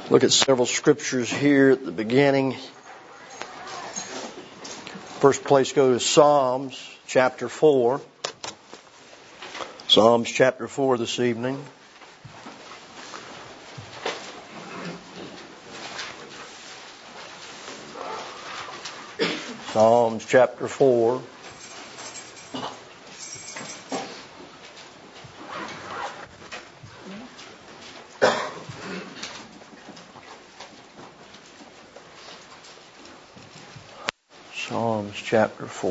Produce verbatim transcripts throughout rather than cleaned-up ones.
Look at several scriptures here at the beginning. First place, go to Psalms chapter four. Psalms chapter four this evening. Psalms chapter four. Psalms chapter four.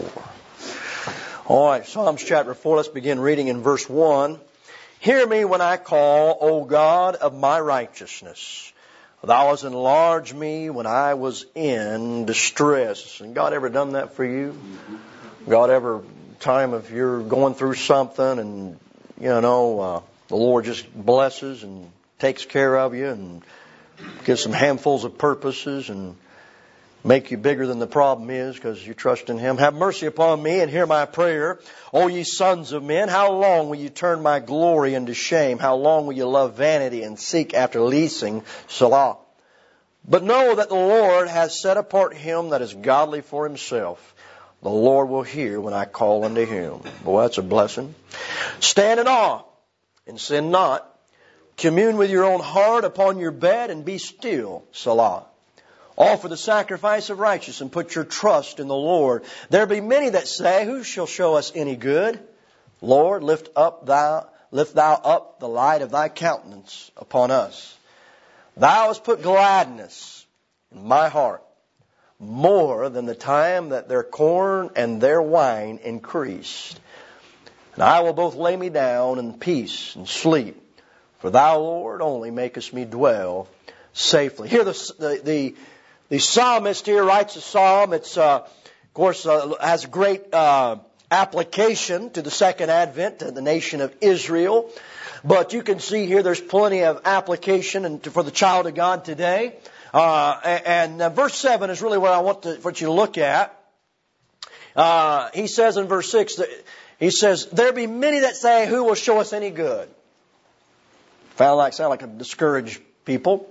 All right, Psalms chapter four. Let's begin reading in verse one. Hear me when I call, O God of my righteousness. Thou hast enlarged me when I was in distress. And God ever done that for you? God ever time if you're going through something and, you know, uh, the Lord just blesses and takes care of you and gives some handfuls of purposes and make you bigger than the problem is because you trust in Him. Have mercy upon me and hear my prayer. O ye sons of men, how long will you turn my glory into shame? How long will you love vanity and seek after leasing? Selah. But know that the Lord has set apart him that is godly for himself. The Lord will hear when I call unto Him. Boy, that's a blessing. Stand in awe and sin not. Commune with your own heart upon your bed and be still. Selah. Offer the sacrifice of righteousness and put your trust in the Lord. There be many that say, who shall show us any good? Lord, lift up thou, lift thou up the light of thy countenance upon us. Thou hast put gladness in my heart, more than the time that their corn and their wine increased. And I will both lay me down in peace and sleep. For thou, Lord, only makest me dwell safely. Here the, the, the The psalmist here writes a psalm. It's, uh, of course, uh, has a great uh, application to the second advent, to the nation of Israel. But you can see here there's plenty of application and for the child of God today. Uh, and uh, verse seven is really what I want, to, want you to look at. Uh, he says in verse six, that, he says, there be many that say, who will show us any good? Sound like, sound like a discouraged people.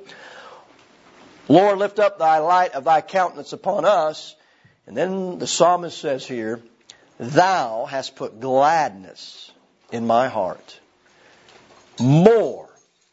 Lord, lift up thy light of thy countenance upon us. And then the psalmist says here, thou hast put gladness in my heart, more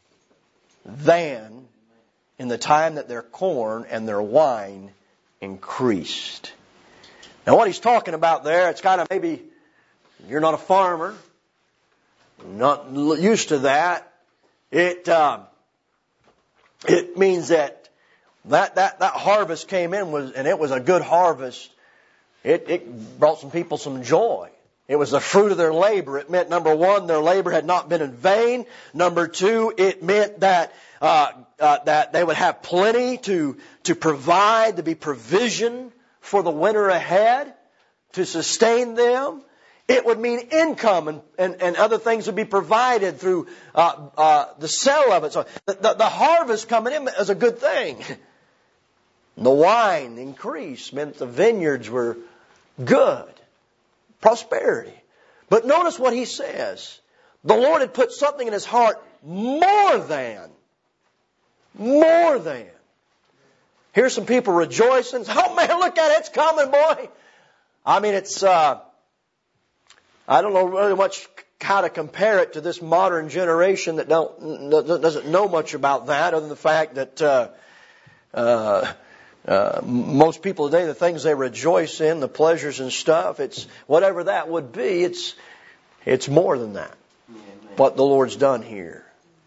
than in the time that their corn and their wine increased. Now what he's talking about there, it's kind of maybe, you're not a farmer, not used to that. It, uh, it means that That, that, that harvest came in was, and it was a good harvest. It, it brought some people some joy. It was the fruit of their labor. It meant, number one, their labor had not been in vain. Number two, it meant that, uh, uh, that they would have plenty to, to provide, to be provision for the winter ahead, to sustain them. It would mean income and, and, and other things would be provided through, uh, uh, the sale of it. So the, the, the harvest coming in is a good thing. The wine increased, meant the vineyards were good. Prosperity. But notice what he says. The Lord had put something in his heart more than. More than. Here's some people rejoicing. Oh man, look at it, it's coming, boy. I mean, it's, uh, I don't know really much how to compare it to this modern generation that don't, doesn't know much about that other than the fact that, uh, uh, Uh, most people today, the things they rejoice in, the pleasures and stuff, it's whatever that would be, it's it's more than that. Amen. What the Lord's done here.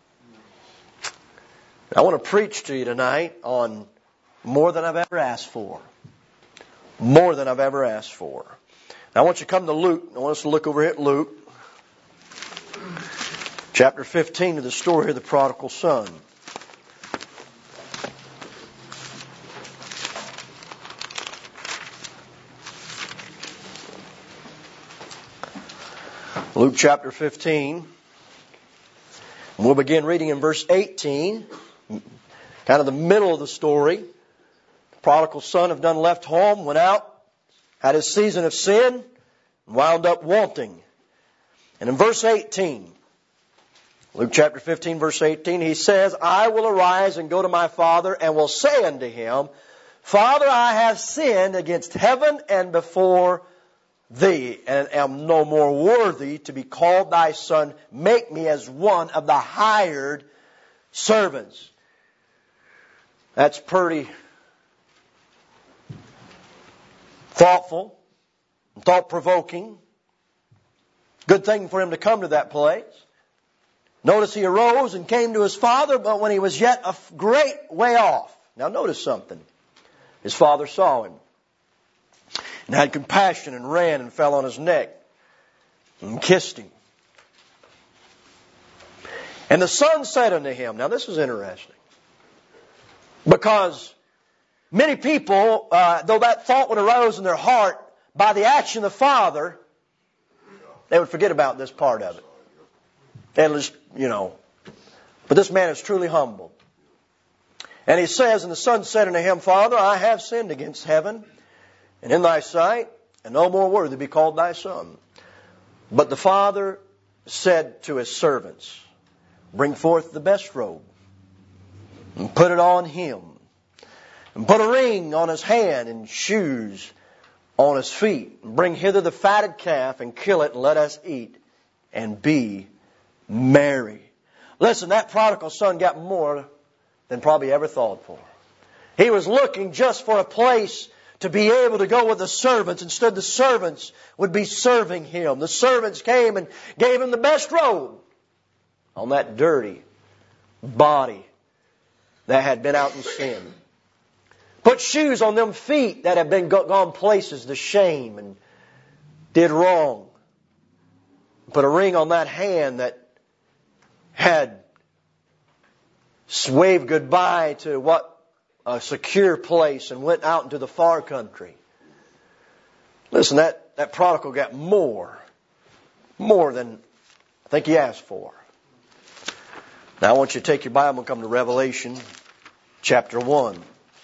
I want to preach to you tonight on more than I've ever asked for. More than I've ever asked for. Now I want you to come to Luke. I want us to look over here at Luke. Chapter fifteen of the story of the prodigal son. Luke chapter fifteen. We'll begin reading in verse eighteen. Kind of the middle of the story. The prodigal son have done left home, went out, had his season of sin, and wound up wanting. And in verse eighteen, Luke chapter fifteen, verse eighteen, he says, I will arise and go to my father and will say unto him, Father, I have sinned against heaven and before thee, and am no more worthy to be called thy son. Make me as one of the hired servants. That's pretty thoughtful, thought-provoking. Good thing for him to come to that place. Notice he arose and came to his father, but when he was yet a great way off. Now notice something. His father saw him and had compassion and ran and fell on his neck and kissed him. And the son said unto him, now this is interesting, because many people, uh, though that thought would arise in their heart by the action of the father, they would forget about this part of it. They'll just, you know. But this man is truly humble. And he says, and the son said unto him, Father, I have sinned against heaven and in thy sight, and no more worthy to be called thy son. But the father said to his servants, bring forth the best robe, and put it on him, and put a ring on his hand, and shoes on his feet, and bring hither the fatted calf, and kill it, and let us eat, and be merry. Listen, that prodigal son got more than probably ever thought for. He was looking just for a place to be able to go with the servants. Instead, the servants would be serving him. The servants came and gave him the best robe on that dirty body that had been out in sin. Put shoes on them feet that had been gone places to shame and did wrong. Put a ring on that hand that had waved goodbye to what a secure place and went out into the far country. Listen, that, that prodigal got more, more than I think he asked for. Now I want you to take your Bible and come to Revelation chapter one.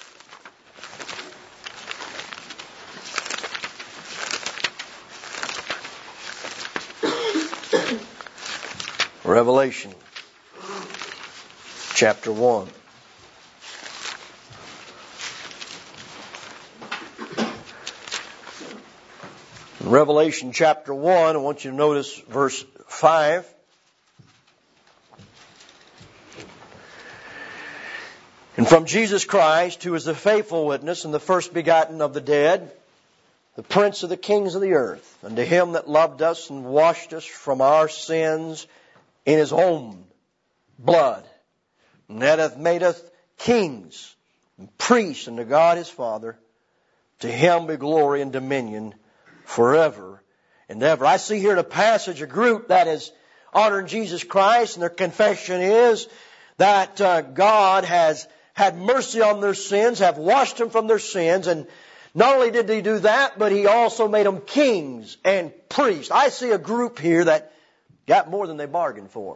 Revelation chapter one. In Revelation chapter one, I want you to notice verse five. And from Jesus Christ, who is the faithful witness and the first begotten of the dead, the prince of the kings of the earth, unto him that loved us and washed us from our sins in his own blood, and that hath made us kings and priests unto God his Father. To him be glory and dominion forever and ever. I see here in a passage a group that is honoring Jesus Christ, and their confession is that uh, God has had mercy on their sins, have washed them from their sins, and not only did he do that, but he also made them kings and priests. I see a group here that got more than they bargained for.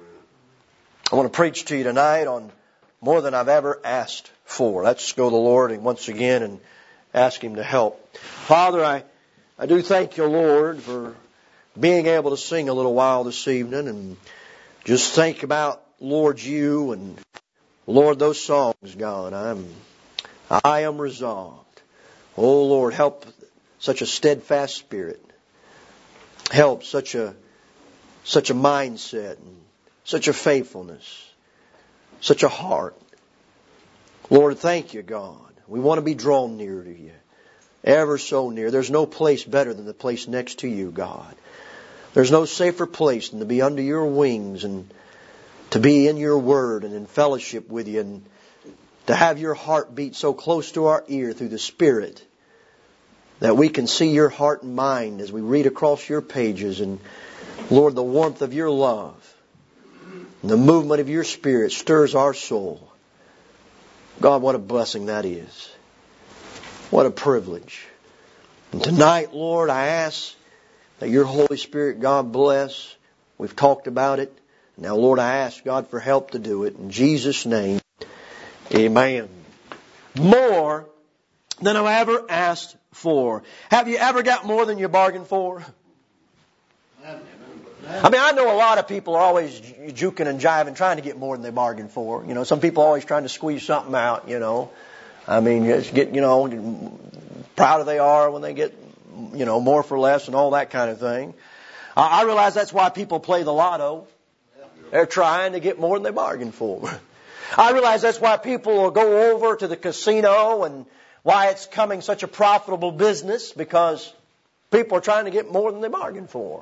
I want to preach to you tonight on more than I've ever asked for. Let's go to the Lord and once again and ask him to help. Father, I, I do thank you, Lord, for being able to sing a little while this evening and just think about, Lord, you and Lord, those songs, God. I'm, I am resolved. Oh, Lord, help such a steadfast spirit. Help such a Such a mindset, and such a faithfulness, such a heart. Lord, thank you, God. We want to be drawn near to you, ever so near. There's no place better than the place next to you, God. There's no safer place than to be under your wings and to be in your word and in fellowship with you, and to have your heart beat so close to our ear through the Spirit that we can see your heart and mind as we read across your pages. And Lord, the warmth of your love and the movement of your Spirit stirs our soul. God, what a blessing that is. What a privilege. And tonight, Lord, I ask that your Holy Spirit, God bless. We've talked about it. Now, Lord, I ask God for help to do it. In Jesus' name, amen. More than I've ever asked for. Have you ever got more than you bargained for? I mean, I know a lot of people are always juking and jiving, trying to get more than they bargained for. You know, some people are always trying to squeeze something out, you know. I mean, just get, you know, prouder they are when they get, you know, more for less and all that kind of thing. I realize that's why people play the lotto. They're trying to get more than they bargained for. I realize that's why people will go over to the casino and why it's becoming such a profitable business, because people are trying to get more than they bargained for.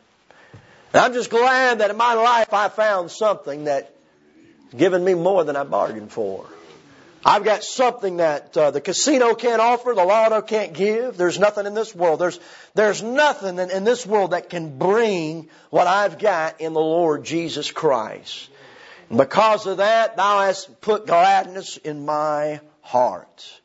And I'm just glad that in my life I found something that's given me more than I bargained for. I've got something that uh, the casino can't offer, the lotto can't give. There's nothing in this world. There's there's nothing in, in this world that can bring what I've got in the Lord Jesus Christ. And because of that, thou hast put gladness in my heart.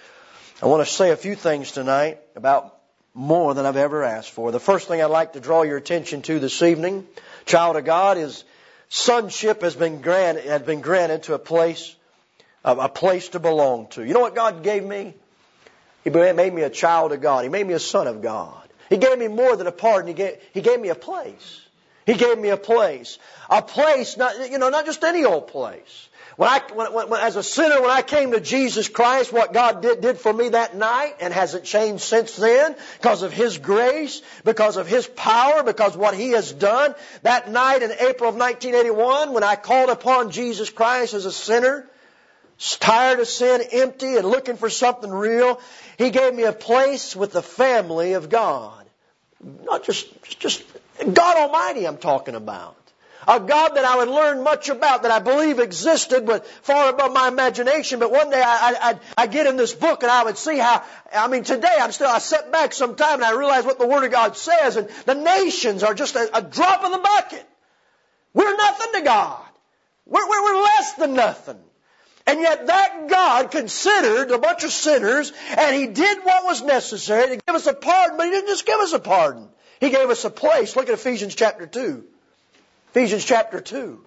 I want to say a few things tonight about more than I've ever asked for. The first thing I'd like to draw your attention to this evening, child of God, is sonship has been granted, has been granted to a place, a place to belong to. You know what God gave me? He made me a child of God. He made me a son of God. He gave me more than a pardon. He gave, he gave me a place. He gave me a place. A place, not, you know, not just any old place. When I, when, when, as a sinner, when I came to Jesus Christ, what God did, did for me that night, and hasn't changed since then, because of His grace, because of His power, because of what He has done. That night in April of nineteen eighty-one, when I called upon Jesus Christ as a sinner, tired of sin, empty, and looking for something real, He gave me a place with the family of God. Not just, just God Almighty I'm talking about. A God that I would learn much about, that I believe existed, but far above my imagination. But one day I, I, I get in this book and I would see how, I mean, today I'm still, I sit back sometime and I realize what the Word of God says, and the nations are just a, a drop in the bucket. We're nothing to God. We're, we're, we're less than nothing. And yet that God considered a bunch of sinners, and He did what was necessary to give us a pardon, but He didn't just give us a pardon. He gave us a place. Look at Ephesians chapter two. Ephesians chapter two.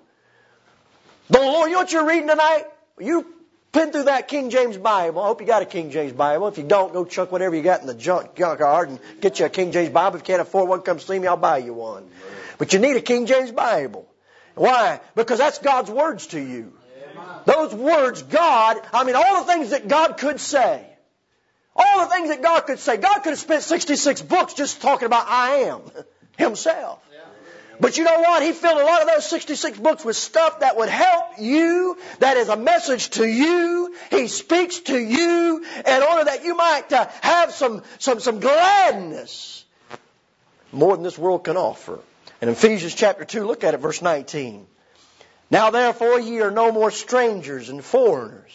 The Lord, you know what you're reading tonight? You pin through that King James Bible. I hope you got a King James Bible. If you don't, go chuck whatever you got in the junk yard and get you a King James Bible. If you can't afford one, come see me, I'll buy you one. But you need a King James Bible. Why? Because that's God's words to you. Those words, God, I mean, all the things that God could say. All the things that God could say. God could have spent sixty-six books just talking about I am Himself. But you know what? He filled a lot of those sixty-six books with stuff that would help you, that is a message to you. He speaks to you in order that you might uh, have some, some, some gladness. More than this world can offer. In Ephesians chapter two, look at it, verse nineteen. Now therefore ye are no more strangers and foreigners,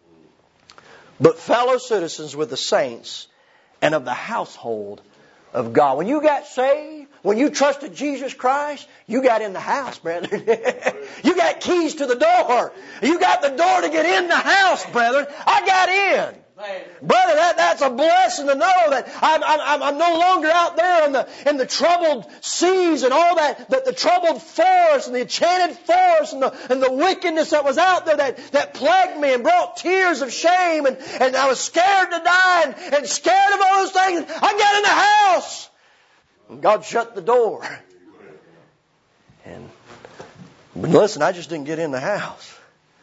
but fellow citizens with the saints and of the household of God. When you got saved, when you trusted Jesus Christ, you got in the house, brethren. You got keys to the door. You got the door to get in the house, brethren. I got in. Brother, that, that's a blessing to know that I'm, I'm, I'm no longer out there in the, in the troubled seas and all that, that the troubled forest and the enchanted forest and the, and the wickedness that was out there that, that plagued me and brought tears of shame, and, and I was scared to die and, and scared of all those things. I got in the house. And God shut the door. And but listen, I just didn't get in the house.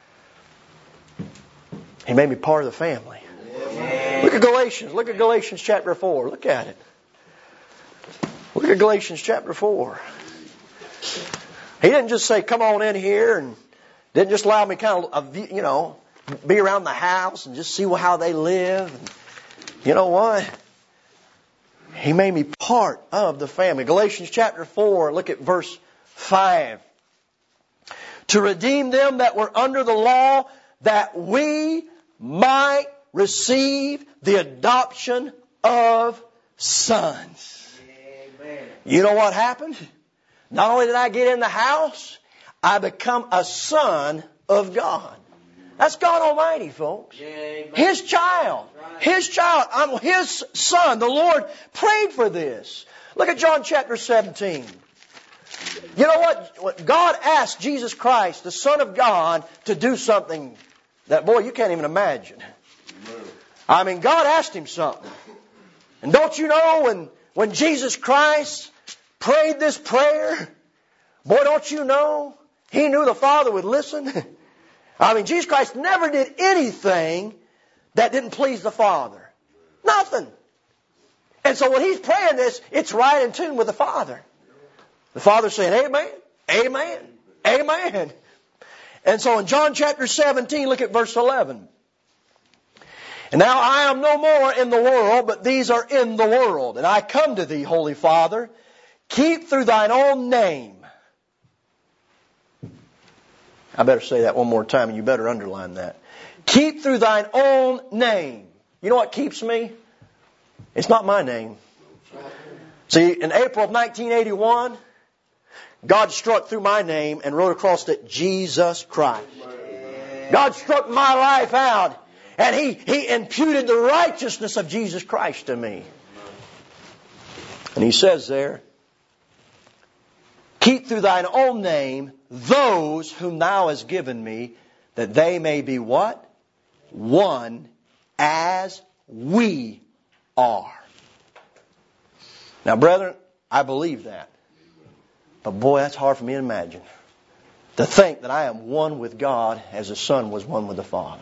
He made me part of the family. Look at Galatians. Look at Galatians chapter four. Look at it. Look at Galatians chapter four. He didn't just say, come on in here, and didn't just allow me kind of, you know, be around the house and just see how they live. And you know what? He made me part of the family. Galatians chapter four, look at verse five. To redeem them that were under the law, that we might receive the adoption of sons. Amen. You know what happened? Not only did I get in the house, I become a son of God. That's God Almighty, folks. Amen. His child. Right. His child. I'm His son. The Lord prayed for this. Look at John chapter seventeen. You know what? God asked Jesus Christ, the Son of God, to do something that, boy, you can't even imagine. I mean, God asked Him something. And don't you know when, when Jesus Christ prayed this prayer, Boy, don't you know? He knew the Father would listen. I mean, Jesus Christ never did anything that didn't please the Father. Nothing. And so when He's praying this, it's right in tune with the Father. The Father's saying, amen, amen, amen. And so in John chapter seventeen, look at verse eleven. And now I am no more in the world, but these are in the world. And I come to thee, Holy Father, keep through thine own name. I better say that one more time, and you better underline that. Keep through thine own name. You know what keeps me? It's not my name. See, in April of nineteen eighty-one, God struck through my name and wrote across it, Jesus Christ. God struck my life out, and He, He imputed the righteousness of Jesus Christ to me. And He says there, keep through thine own name those whom thou hast given me, that they may be what? One as we are. Now, brethren, I believe that. But boy, that's hard for me to imagine. To think that I am one with God as the Son was one with the Father.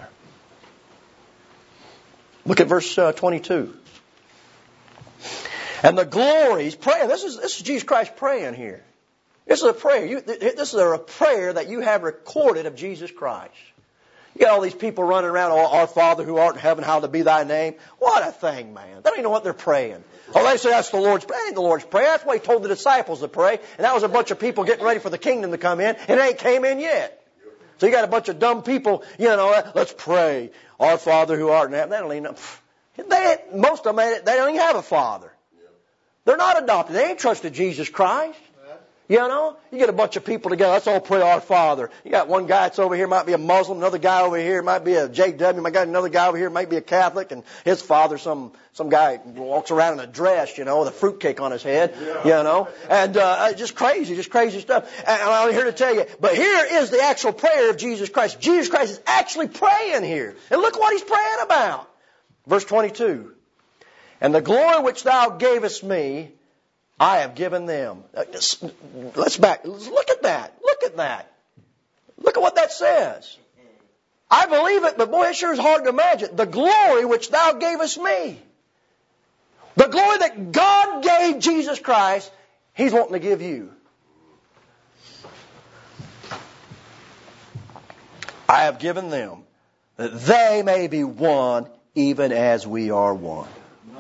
Look at verse uh, twenty-two. And the glory, He's praying. This is, this is Jesus Christ praying here. This is a prayer. You, this is a prayer that you have recorded of Jesus Christ. You got all these people running around, oh, our Father who art in heaven, hallowed be thy name. What a thing, man. They don't even know what they're praying. Oh, they say that's the Lord's prayer. That ain't the Lord's prayer. That's what He told the disciples to pray. And that was a bunch of people getting ready for the kingdom to come in. And it ain't came in yet. So you got a bunch of dumb people, you know, let's pray. Our Father who art in heaven. They don't even know. They, most of them, they don't even have a father. They're not adopted. They ain't trusted Jesus Christ. You know, you get a bunch of people together. Let's all pray our Father. You got one guy that's over here, might be a Muslim. Another guy over here might be a J W. Might got another guy over here, might be a Catholic. And his father, some some guy walks around in a dress, you know, with a fruitcake on his head, you know. And uh, just crazy, just crazy stuff. And I'm here to tell you, but here is the actual prayer of Jesus Christ. Jesus Christ is actually praying here. And look what He's praying about. Verse twenty-two. And the glory which thou gavest me, I have given them. Let's back. Look at that. Look at that. Look at what that says. I believe it, but boy, it sure is hard to imagine. The glory which thou gavest me. The glory that God gave Jesus Christ, He's wanting to give you. I have given them that they may be one even as we are one.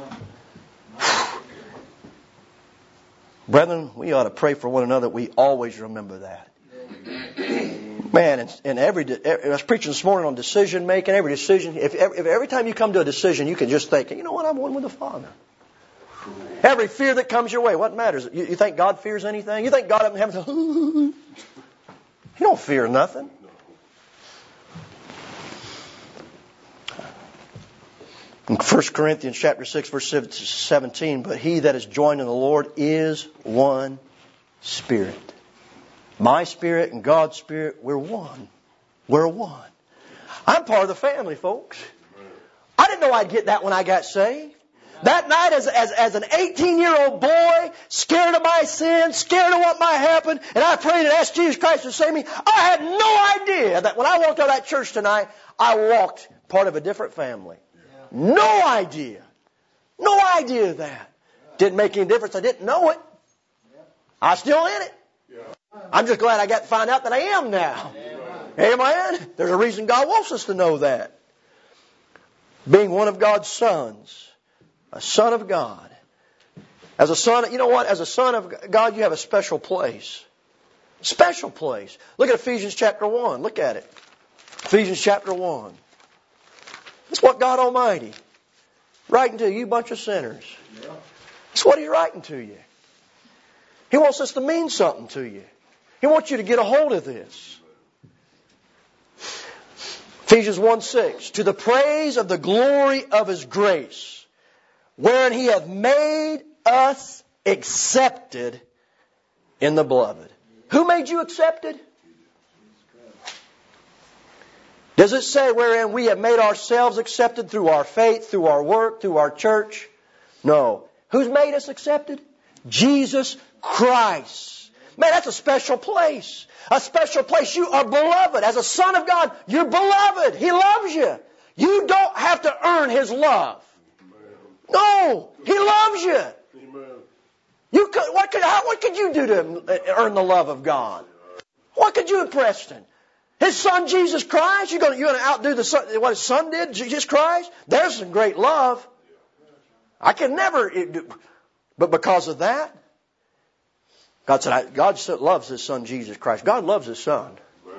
Brethren, we ought to pray for one another that we always remember that. Man, and, and every, I was preaching this morning on decision making, every decision, if, if every time you come to a decision, you can just think, you know what, I'm one with the Father. Every fear that comes your way, what matters? You, you think God fears anything? You think God up in heaven says, He don't fear nothing. In First Corinthians chapter six, verse seventeen, but he that is joined in the Lord is one spirit. My spirit and God's spirit, we're one. We're one. I'm part of the family, folks. I didn't know I'd get that when I got saved. That night as, as, as an eighteen-year-old boy, scared of my sin, scared of what might happen, and I prayed and asked Jesus Christ to save me, I had no idea that when I walked out of that church tonight, I walked part of a different family. No idea. No idea of that. Didn't make any difference. I didn't know it. I'm still in it. I'm just glad I got to find out that I am now. Amen. There's a reason God wants us to know that. Being one of God's sons. A son of God. As a son, you know what? As a son of God, you have a special place. Special place. Look at Ephesians chapter one. Look at it. Ephesians chapter one. That's what God Almighty writing to you, bunch of sinners. That's what He's writing to you. He wants us to mean something to you. He wants you to get a hold of this. Ephesians one six. To the praise of the glory of His grace, wherein He hath made us accepted in the beloved. Who made you accepted? Does it say wherein we have made ourselves accepted through our faith, through our work, through our church? No. Who's made us accepted? Jesus Christ. Man, that's a special place. A special place. You are beloved. As a son of God, you're beloved. He loves you. You don't have to earn His love. No, He loves you. You could, what could, how, what could you do to earn the love of God? What could you have, Preston? His Son, Jesus Christ? You're going, you're going to outdo the son, what His Son did, Jesus Christ? There's some great love. I can never, but because of that, God said, God loves His Son, Jesus Christ. God loves His Son.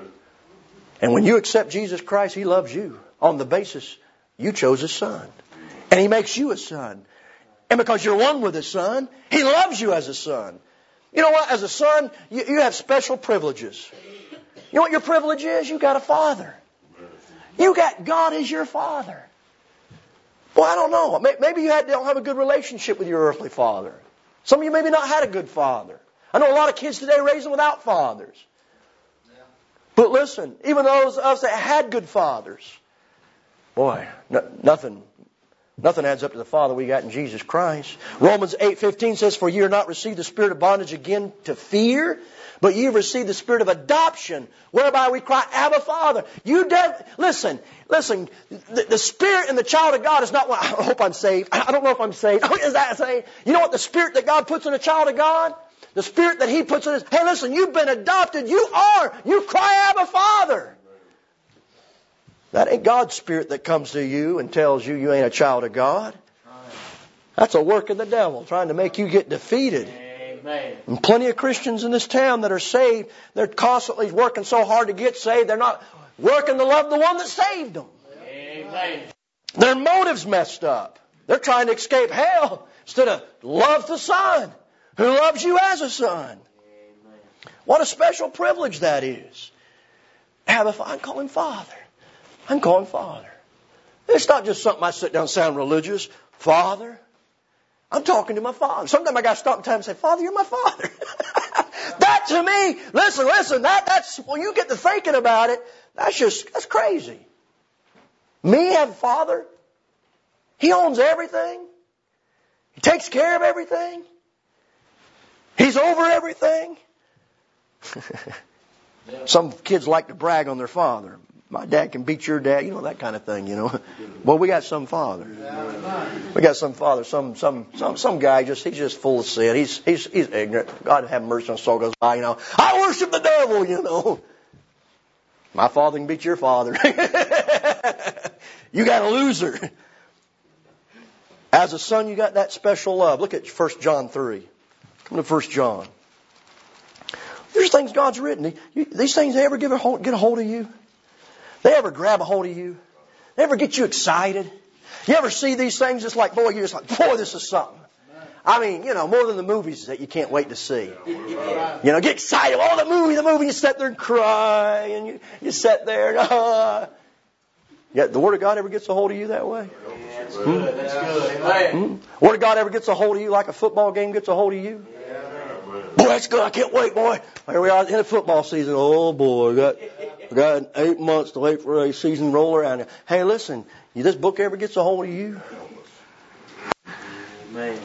And when you accept Jesus Christ, He loves you on the basis you chose His Son. And He makes you a son. And because you're one with His Son, He loves you as a son. You know what? As a son, you, you have special privileges. You know what your privilege is? You got a father. You got God as your father. Well, I don't know. Maybe you had, don't have a good relationship with your earthly father. Some of you maybe not had a good father. I know a lot of kids today raising without fathers. But listen, even those of us that had good fathers, boy, no, nothing, nothing adds up to the Father we got in Jesus Christ. Romans eight fifteen says, "For ye are not received the spirit of bondage again to fear, but ye have received the spirit of adoption, whereby we cry, Abba, Father." You de- listen, listen. The, the spirit in the child of God is not what. I hope I'm saved. I don't know if I'm saved. Is that saying? You know what the spirit that God puts in a child of God? The spirit that He puts in is, hey, listen, you've been adopted. You are. You cry, Abba, Father. That ain't God's spirit that comes to you and tells you you ain't a child of God. That's a work of the devil trying to make you get defeated. Amen. And plenty of Christians in this town that are saved, they're constantly working so hard to get saved, they're not working to love the one that saved them. Amen. Their motives messed up. They're trying to escape hell instead of love the Son who loves you as a son. Amen. What a special privilege that is. Abba, I'm calling Father. I'm calling Father. It's not just something I sit down and sound religious. Father. I'm talking to my Father. Sometimes I got to stop in time and say, Father, you're my Father. That to me, listen, listen, that, that's, when you get to thinking about it, that's just, that's crazy. Me have a Father. He owns everything. He takes care of everything. He's over everything. Some kids like to brag on their father. My dad can beat your dad, you know, that kind of thing, you know. Well, we got some father. We got some father, some some some some guy just he's just full of sin. He's he's he's ignorant. God have mercy on his soul goes by, you know. I worship the devil, you know. My father can beat your father. You got a loser. As a son, you got that special love. Look at First John three. Come to First John. There's things God's written. These things, they ever get a hold, get a hold of you? They ever grab a hold of you? They ever get you excited? You ever see these things? It's like, boy, you're just like, boy, this is something. I mean, you know, more than the movies that you can't wait to see. You know, get excited. Oh, the movie, the movie. You sit there and cry. And you, you sit there. And, uh, yeah, the Word of God ever gets a hold of you that way? Yeah, that's good. Hmm? That's good. Hmm? Word of God ever gets a hold of you like a football game gets a hold of you? Boy, that's good. I can't wait, boy. Here we are in the football season. Oh, boy. We got, we got eight months to wait for a season to roll around. Hey, listen. This book ever gets a hold of you? Amen.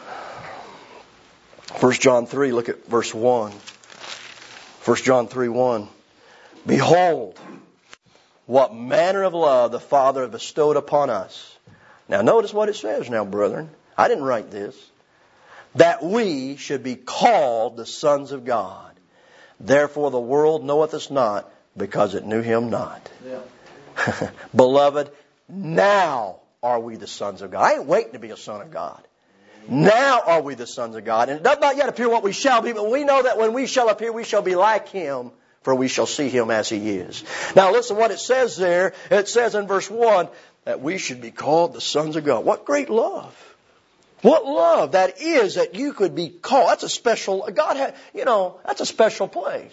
First John three, look at verse one. First John three, one. Behold, what manner of love the Father bestowed upon us. Now, notice what it says now, brethren. I didn't write this. That we should be called the sons of God. Therefore the world knoweth us not, because it knew Him not. Yeah. Beloved, now are we the sons of God. I ain't waiting to be a son of God. Now are we the sons of God. And it does not yet appear what we shall be, but we know that when we shall appear, we shall be like Him, for we shall see Him as He is. Now listen what it says there. It says in verse one that we should be called the sons of God. What great love. What love that is that you could be called. That's a special, God had, you know, that's a special place.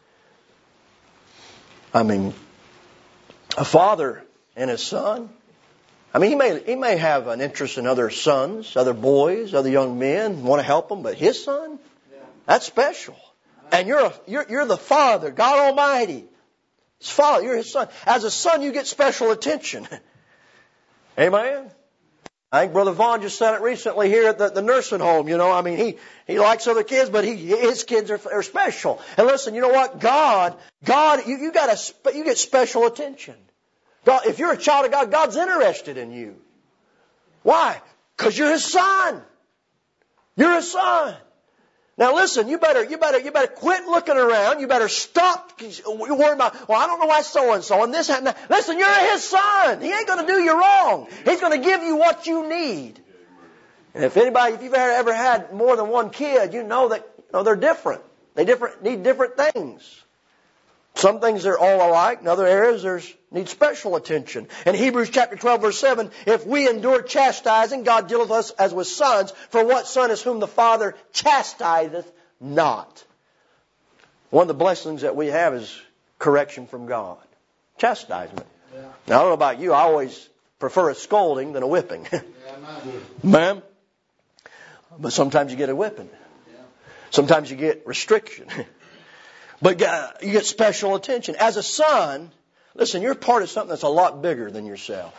I mean, a father and his son. I mean, he may, he may have an interest in other sons, other boys, other young men, want to help them, but his son, that's special. And you're, a, you're, you're the Father, God Almighty. His Father, you're His Son. As a son, you get special attention. Amen? I think Brother Vaughn just said it recently here at the, the nursing home. You know, I mean, he, he likes other kids, but he, his kids are, are special. And listen, you know what? God, God, you, you got a, you get special attention. God, if you're a child of God, God's interested in you. Why? Because you're His son. You're His son. Now listen, you better, you better, you better quit looking around. You better stop worrying about, well, I don't know why so-and-so and this happened. Listen, you're His son. He ain't going to do you wrong. He's going to give you what you need. And if anybody, if you've ever had more than one kid, you know that, you know, they're different. They different, need different things. Some things are all alike. In other areas, there's need special attention. In Hebrews chapter twelve, verse seven, if we endure chastising, God dealeth us as with sons. For what son is whom the Father chastiseth not? One of the blessings that we have is correction from God. Chastisement. Yeah. Now, I don't know about you. I always prefer a scolding than a whipping. Yeah, ma'am. But sometimes you get a whipping. Yeah. Sometimes you get restriction. But you get special attention. As a son, listen, you're part of something that's a lot bigger than yourself.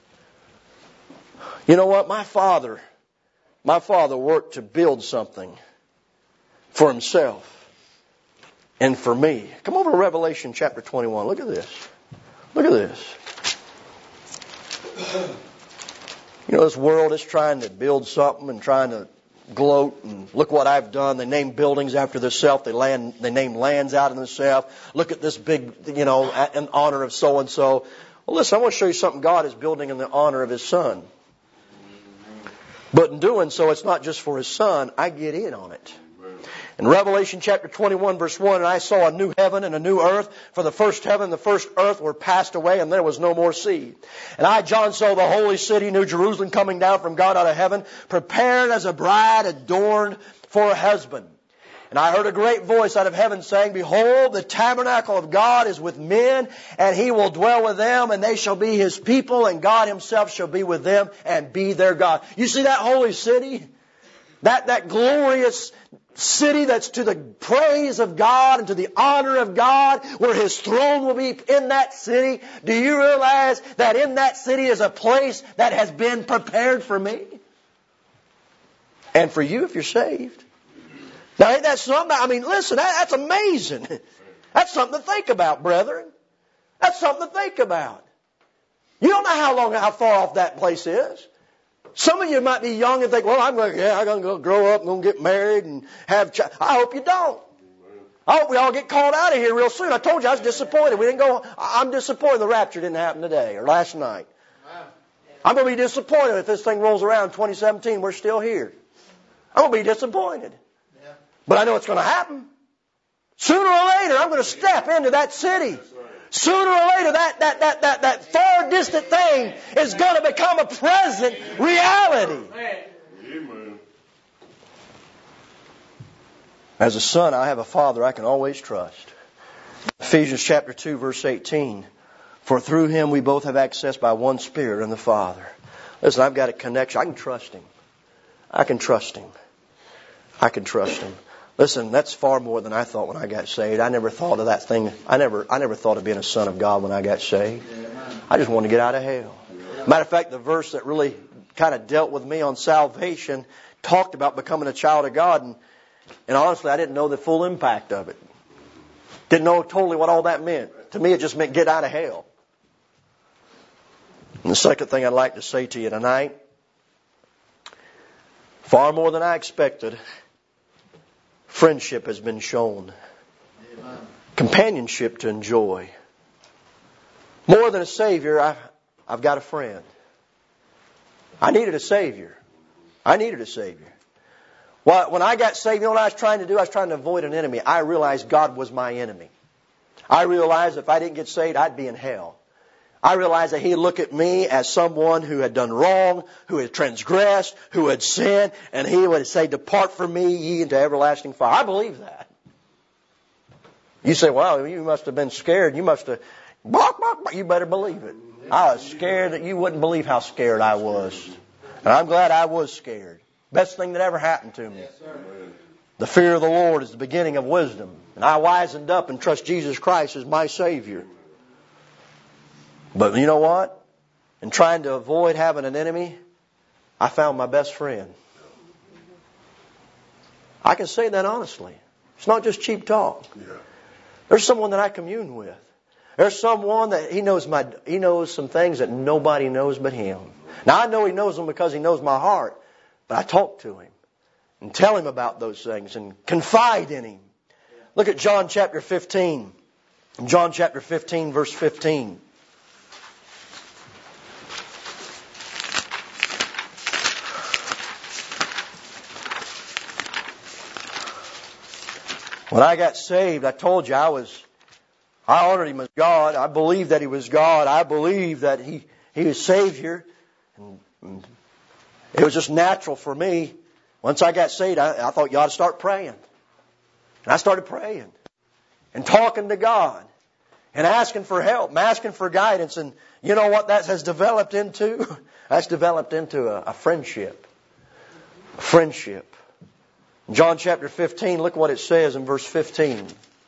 You know what? My father, my father worked to build something for himself and for me. Come over to Revelation chapter twenty-one. Look at this. Look at this. You know, this world is trying to build something and trying to gloat and look what I've done. They name buildings after themselves. They land, they name lands out of themselves. Look at this big, you know, in honor of so and so. Well, listen, I want to show you something God is building in the honor of His Son. But in doing so, it's not just for His Son. I get in on it. In Revelation chapter twenty-one, verse one, and I saw a new heaven and a new earth, for the first heaven and the first earth were passed away, and there was no more sea. And I, John, saw the holy city, New Jerusalem, coming down from God out of heaven, prepared as a bride adorned for a husband. And I heard a great voice out of heaven saying, Behold, the tabernacle of God is with men, and He will dwell with them, and they shall be His people, and God Himself shall be with them and be their God. You see that holy city? That, that glorious city that's to the praise of God and to the honor of God, where His throne will be in that city. Do you realize that in that city is a place that has been prepared for me? And for you if you're saved. Now ain't that something? I mean, listen, that, that's amazing. That's something to think about, brethren. That's something to think about. You don't know how long, how far off that place is. Some of you might be young and think, well, I'm going to, yeah, I'm going to go grow up and going to get married and have child. I hope you don't. I hope we all get called out of here real soon. I told you I was disappointed. We didn't go. I'm disappointed the rapture didn't happen today or last night. I'm going to be disappointed if this thing rolls around in twenty seventeen. We're still here. I'm going to be disappointed. But I know it's going to happen. Sooner or later, I'm going to step into that city. Sooner or later, that, that, that, that, that far distant thing is going to become a present reality. As a son, I have a father I can always trust. Ephesians chapter two, verse eighteen. For through Him we both have access by one Spirit and the Father. Listen, I've got a connection. I can trust Him. I can trust Him. I can trust Him. Listen, that's far more than I thought when I got saved. I never thought of that thing. I never, I never thought of being a son of God when I got saved. I just wanted to get out of hell. Matter of fact, the verse that really kind of dealt with me on salvation talked about becoming a child of God, and, and honestly, I didn't know the full impact of it. Didn't know totally what all that meant. To me, it just meant get out of hell. And the second thing I'd like to say to you tonight, far more than I expected, friendship has been shown. Amen. Companionship to enjoy. More than a Savior, I've, I've got a friend. I needed a Savior. I needed a Savior. Well, when I got saved, you know what I was trying to do? I was trying to avoid an enemy. I realized God was my enemy. I realized if I didn't get saved, I'd be in hell. I realized that He'd look at me as someone who had done wrong, who had transgressed, who had sinned, and He would say, Depart from me, ye into everlasting fire. I believe that. You say, well, you must have been scared. You must have... You better believe it. I was scared that you wouldn't believe how scared I was. And I'm glad I was scared. Best thing that ever happened to me. The fear of the Lord is the beginning of wisdom. And I wisened up and trust Jesus Christ as my Savior. But you know what? In trying to avoid having an enemy, I found my best friend. I can say that honestly. It's not just cheap talk. There's someone that I commune with. There's someone that he knows my he knows some things that nobody knows but him. Now I know he knows them because he knows my heart, but I talk to him and tell him about those things and confide in him. Look at John chapter fifteen. John chapter fifteen, verse fifteen. When I got saved, I told you I was, I honored Him as God. I believed that He was God. I believed that He, He was Savior. And, and it was just natural for me. Once I got saved, I, I thought you ought to start praying. And I started praying and talking to God and asking for help and asking for guidance. And you know what that has developed into? That's developed into a, a friendship. A friendship. John chapter fifteen, look what it says in verse fifteen.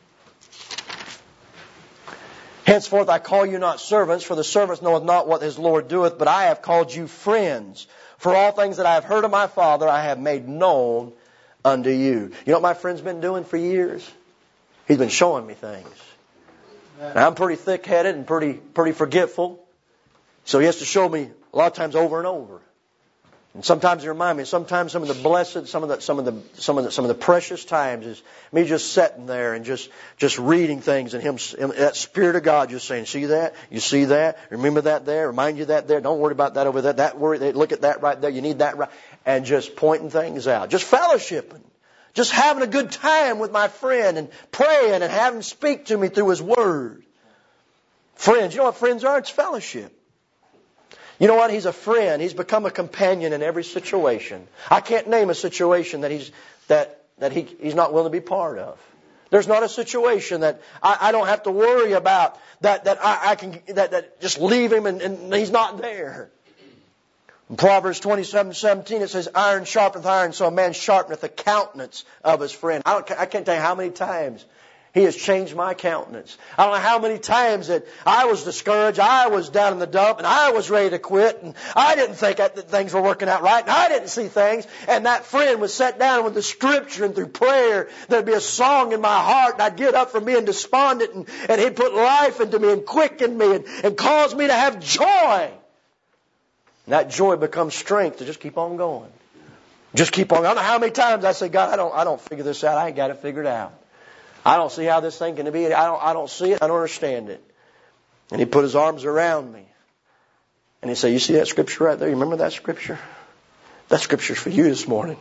Henceforth I call you not servants, for the servant knoweth not what his Lord doeth, but I have called you friends. For all things that I have heard of my Father I have made known unto you. You know what my friend's been doing for years? He's been showing me things. Now I'm pretty thick-headed and pretty pretty forgetful. So he has to show me a lot of times over and over. And sometimes he reminds me, sometimes some of the blessed, some of the, some of the, some of the, some of the precious times is me just sitting there and just, just reading things and him, that Spirit of God just saying, see that? You see that? Remember that there? Remind you that there? Don't worry about that over there. That worry, look at that right there. You need that right. And just pointing things out. Just fellowshipping. Just having a good time with my friend and praying and having him speak to me through His Word. Friends, you know what friends are? It's fellowship. You know what? He's a friend. He's become a companion in every situation. I can't name a situation that he's that that he he's not willing to be part of. There's not a situation that I, I don't have to worry about that that I, I can that, that just leave him and, and he's not there. In Proverbs twenty-seven seventeen it says, "Iron sharpeneth iron, so a man sharpeneth the countenance of his friend." I don't I can't tell you how many times He has changed my countenance. I don't know how many times that I was discouraged, I was down in the dump, and I was ready to quit, and I didn't think that things were working out right, and I didn't see things, and that friend would sit down with the Scripture, and through prayer, there'd be a song in my heart, and I'd get up from being despondent, and, and he'd put life into me, and quicken me, and, and cause me to have joy. And that joy becomes strength to just keep on going. Just keep on. I don't know how many times I say, God, I don't, I don't figure this out. I ain't got it figured out. I don't see how this thing can be. I don't, I don't see it. I don't understand it. And He put His arms around me. And He said, you see that Scripture right there? You remember that Scripture? That Scripture's for you this morning.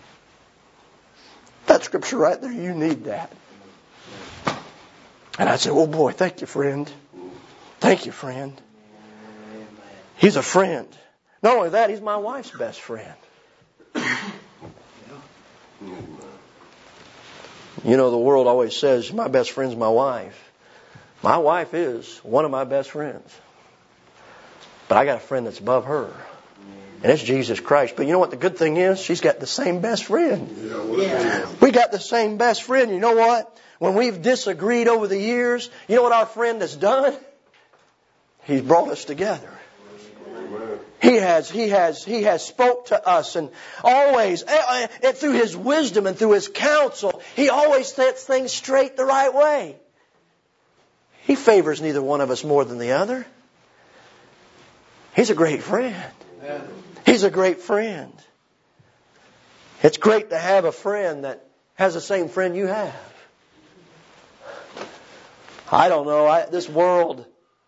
That Scripture right there, you need that. And I said, oh boy, thank you, friend. Thank you, friend. He's a friend. Not only that, He's my wife's best friend. You know, the world always says, my best friend's my wife. My wife is one of my best friends. But I got a friend that's above her. And it's Jesus Christ. But you know what the good thing is? She's got the same best friend. Yeah. We got the same best friend. You know what? When we've disagreed over the years, you know what our friend has done? He's brought us together. He has, he has, he has spoke to us, and always, uh, uh, through His wisdom and through His counsel, He always sets things straight the right way. He favors neither one of us more than the other. He's a great friend. He's a great friend. It's great to have a friend that has the same friend you have. I don't know, I, this world,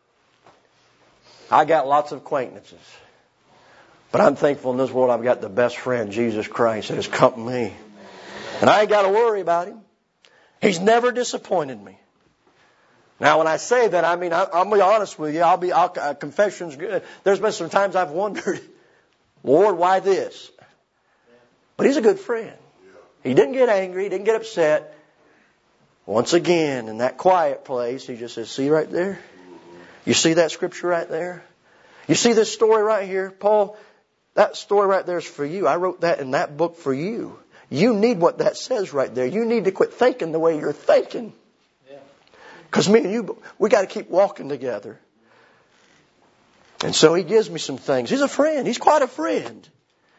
I got lots of acquaintances. But I'm thankful in this world I've got the best friend, Jesus Christ, that has come to me. And I ain't got to worry about Him. He's never disappointed me. Now, when I say that, I mean, I, I'll be honest with you. I'll be, I'll, uh, confession's good. There's been some times I've wondered, Lord, why this? But He's a good friend. He didn't get angry. He didn't get upset. Once again, in that quiet place, He just says, see right there? You see that Scripture right there? You see this story right here? Paul, that story right there is for you. I wrote that in that book for you. You need what that says right there. You need to quit thinking the way you're thinking. Because me and you, we got to keep walking together. And so He gives me some things. He's a friend. He's quite a friend.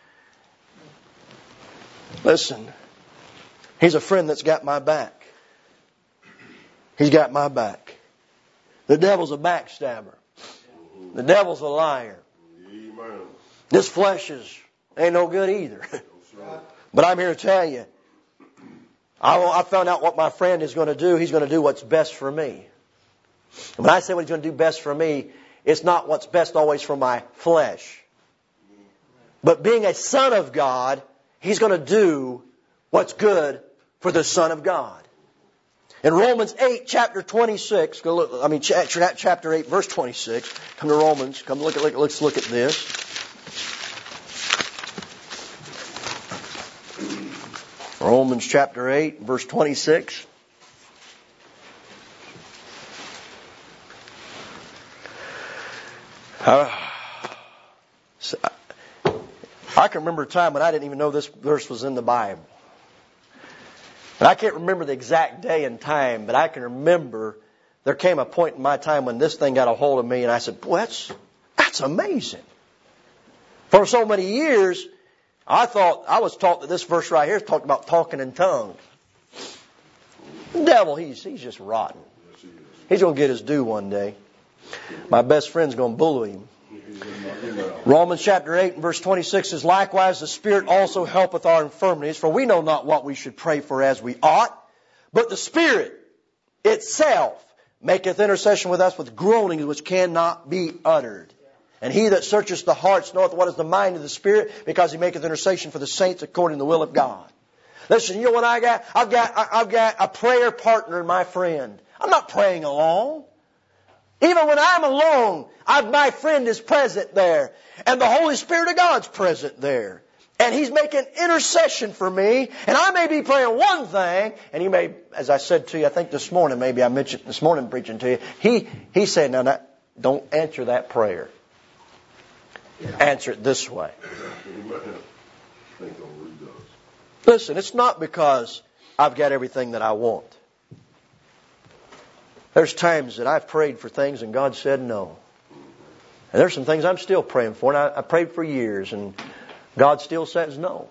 Listen, He's a friend that's got my back. He's got my back. The devil's a backstabber. The devil's a liar. This flesh is ain't no good either. But I'm here to tell you, I, I found out what my friend is going to do. He's going to do what's best for me. And when I say what he's going to do best for me, it's not what's best always for my flesh. But being a son of God, he's going to do what's good for the Son of God. In Romans eight, chapter twenty-six, go look, I mean chapter eight, verse twenty-six. Come to Romans. Come look at. Look, let's look at this. Romans chapter eight, verse twenty-six. Uh, I can remember a time when I didn't even know this verse was in the Bible. And I can't remember the exact day and time, but I can remember there came a point in my time when this thing got a hold of me, and I said, boy, that's, that's amazing. For so many years, I thought, I was taught that this verse right here talked about talking in tongues. The devil, he's, he's just rotten. He's going to get his due one day. My best friend's going to bully him. Romans chapter eight and verse twenty-six says, likewise the Spirit also helpeth our infirmities, for we know not what we should pray for as we ought, but the Spirit itself maketh intercession with us with groanings which cannot be uttered. And he that searcheth the hearts knoweth what is the mind of the Spirit, because he maketh intercession for the saints according to the will of God. Listen, you know what I got? I've got, I've got a prayer partner in my friend. I'm not praying alone. Even when I'm alone, I've, my friend is present there. And the Holy Spirit of God's present there. And He's making intercession for me. And I may be praying one thing, and He may, as I said to you, I think this morning, maybe I mentioned this morning preaching to you, He, he said, now that, don't answer that prayer. Answer it this way. Listen, it's not because I've got everything that I want. There's times that I've prayed for things and God said no. And there's some things I'm still praying for, and I, I prayed for years, and God still says no.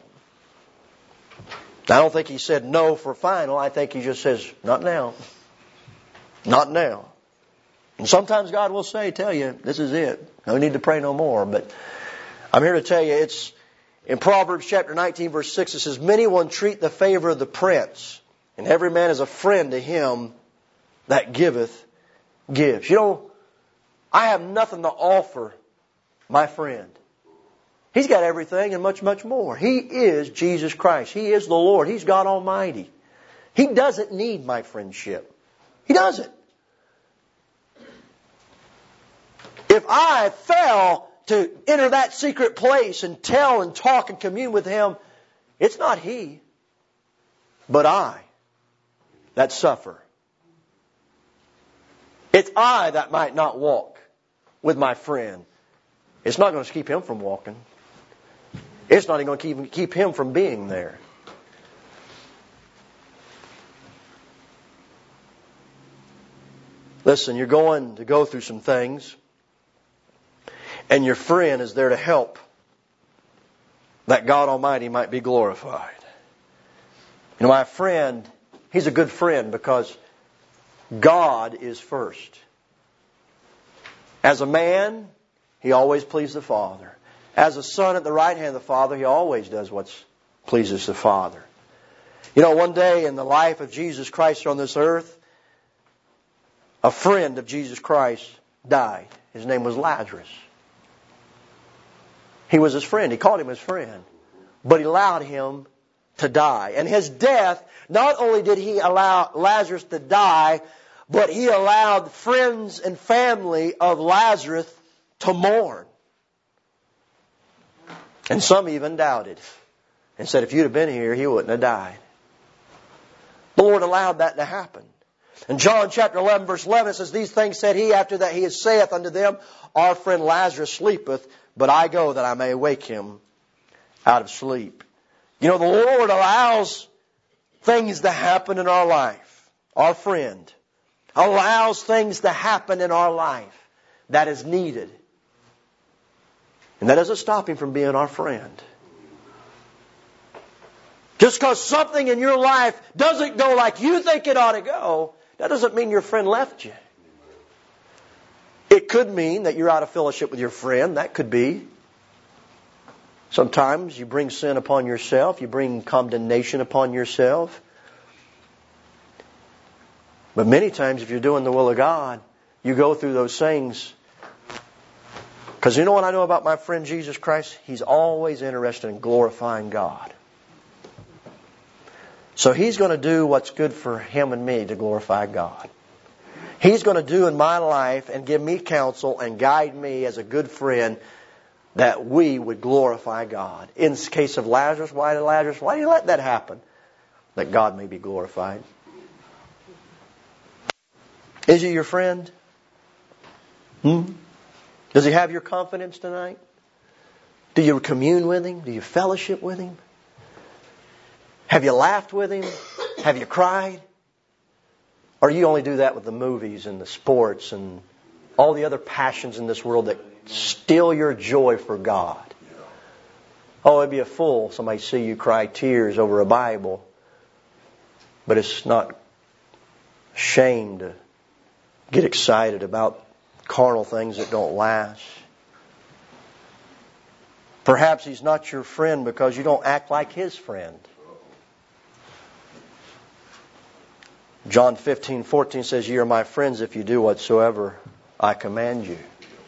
I don't think He said no for final. I think He just says, not now. Not now. And sometimes God will say, tell you, this is it. No need to pray no more. But I'm here to tell you, it's in Proverbs chapter nineteen, verse six, it says, many will entreat the favor of the prince, and every man is a friend to him that giveth gives. You know, I have nothing to offer my friend. He's got everything and much, much more. He is Jesus Christ. He is the Lord. He's God Almighty. He doesn't need my friendship. He doesn't. If I fell to enter that secret place and tell and talk and commune with Him, it's not He, but I that suffer. It's I that might not walk with my friend. It's not going to keep him from walking. It's not even going to keep, keep him from being there. Listen, you're going to go through some things, and your friend is there to help that God Almighty might be glorified. You know, my friend, he's a good friend because God is first. As a man, he always pleased the Father. As a son at the right hand of the Father, he always does what pleases the Father. You know, one day in the life of Jesus Christ on this earth, a friend of Jesus Christ died. His name was Lazarus. He was his friend. He called him his friend. But he allowed him to die. And his death, not only did he allow Lazarus to die, but he allowed friends and family of Lazarus to mourn. And some even doubted and said, if you'd have been here, he wouldn't have died. The Lord allowed that to happen. In John chapter eleven, verse eleven, it says, these things said he after that he saith unto them, our friend Lazarus sleepeth, but I go that I may wake him out of sleep. You know, the Lord allows things to happen in our life. Our friend allows things to happen in our life that is needed. And that doesn't stop him from being our friend. Just Just because something in your life doesn't go like you think it ought to go, that doesn't mean your friend left you. It could mean that you're out of fellowship with your friend. That could be. Sometimes you bring sin upon yourself. You bring condemnation upon yourself. But many times if you're doing the will of God, you go through those things. Because you know what I know about my friend Jesus Christ? He's always interested in glorifying God. So He's going to do what's good for him and me to glorify God. He's going to do in my life and give me counsel and guide me as a good friend that we would glorify God. In the case of Lazarus, why did Lazarus, why did he let that happen? That God may be glorified. Is he your friend? Hmm? Does he have your confidence tonight? Do you commune with him? Do you fellowship with him? Have you laughed with him? Have you cried? Or you only do that with the movies and the sports and all the other passions in this world that steal your joy for God? Oh, it'd be a fool somebody see you cry tears over a Bible, but it's not shame to get excited about carnal things that don't last. Perhaps he's not your friend because you don't act like his friend. John fifteen fourteen says, "Ye are my friends if you do whatsoever I command you."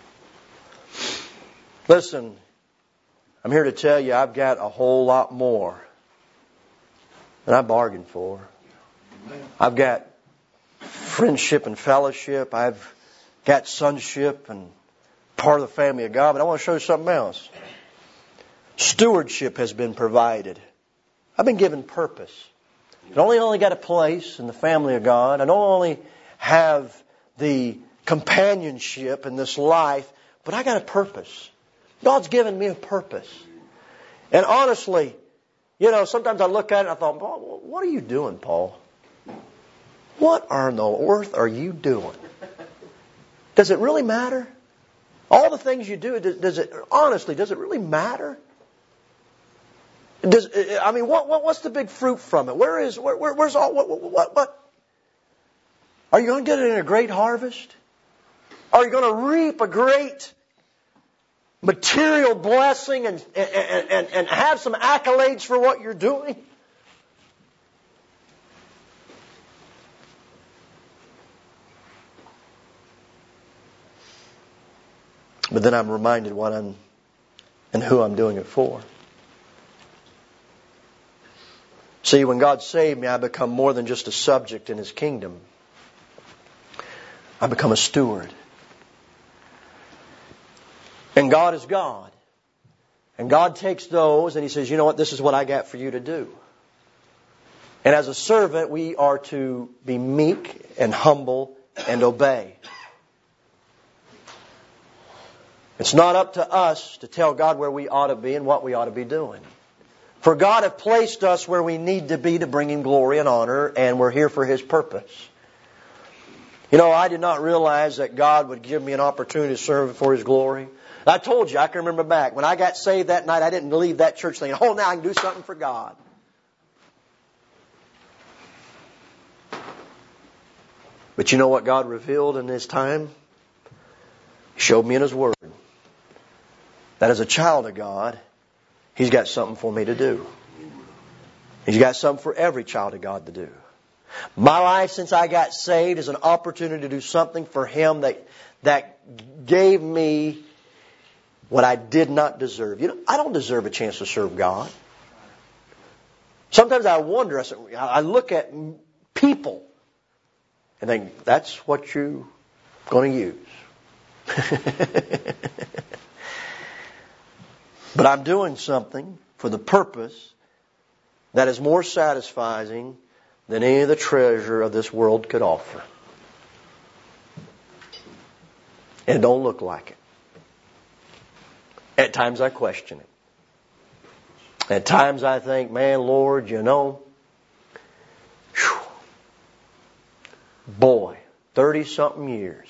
Listen, I'm here to tell you I've got a whole lot more than I bargained for. I've got friendship and fellowship. I've got sonship and part of the family of God. But I want to show you something else. Stewardship has been provided. I've been given purpose. I don't only got a place in the family of God. I don't only have the companionship in this life, but I got a purpose. God's given me a purpose. And honestly, you know, sometimes I look at it and I thought, what are you doing, Paul? What on the earth are you doing? Does it really matter? All the things you do, does it, honestly, does it really matter? Does, I mean, what, what what's the big fruit from it? Where is where, where where's all what, what what? Are you going to get it in a great harvest? Are you going to reap a great material blessing and and, and and have some accolades for what you're doing? But then I'm reminded what I'm and who I'm doing it for. See, when God saved me, I become more than just a subject in His kingdom. I become a steward. And God is God. And God takes those and He says, you know what, this is what I got for you to do. And as a servant, we are to be meek and humble and obey. It's not up to us to tell God where we ought to be and what we ought to be doing. For God hath placed us where we need to be to bring Him glory and honor, and we're here for His purpose. You know, I did not realize that God would give me an opportunity to serve for His glory. I told you, I can remember back, when I got saved that night, I didn't leave that church thinking, oh, now I can do something for God. But you know what God revealed in His time? He showed me in His Word that as a child of God, He's got something for me to do. He's got something for every child of God to do. My life since I got saved is an opportunity to do something for Him that that gave me what I did not deserve. You know, I don't deserve a chance to serve God. Sometimes I wonder, I, say, I look at people and think, that's what you're going to use. But I'm doing something for the purpose that is more satisfying than any of the treasure of this world could offer. And it don't look like it. At times I question it. At times I think, man, Lord, you know, whew, boy, thirty-something years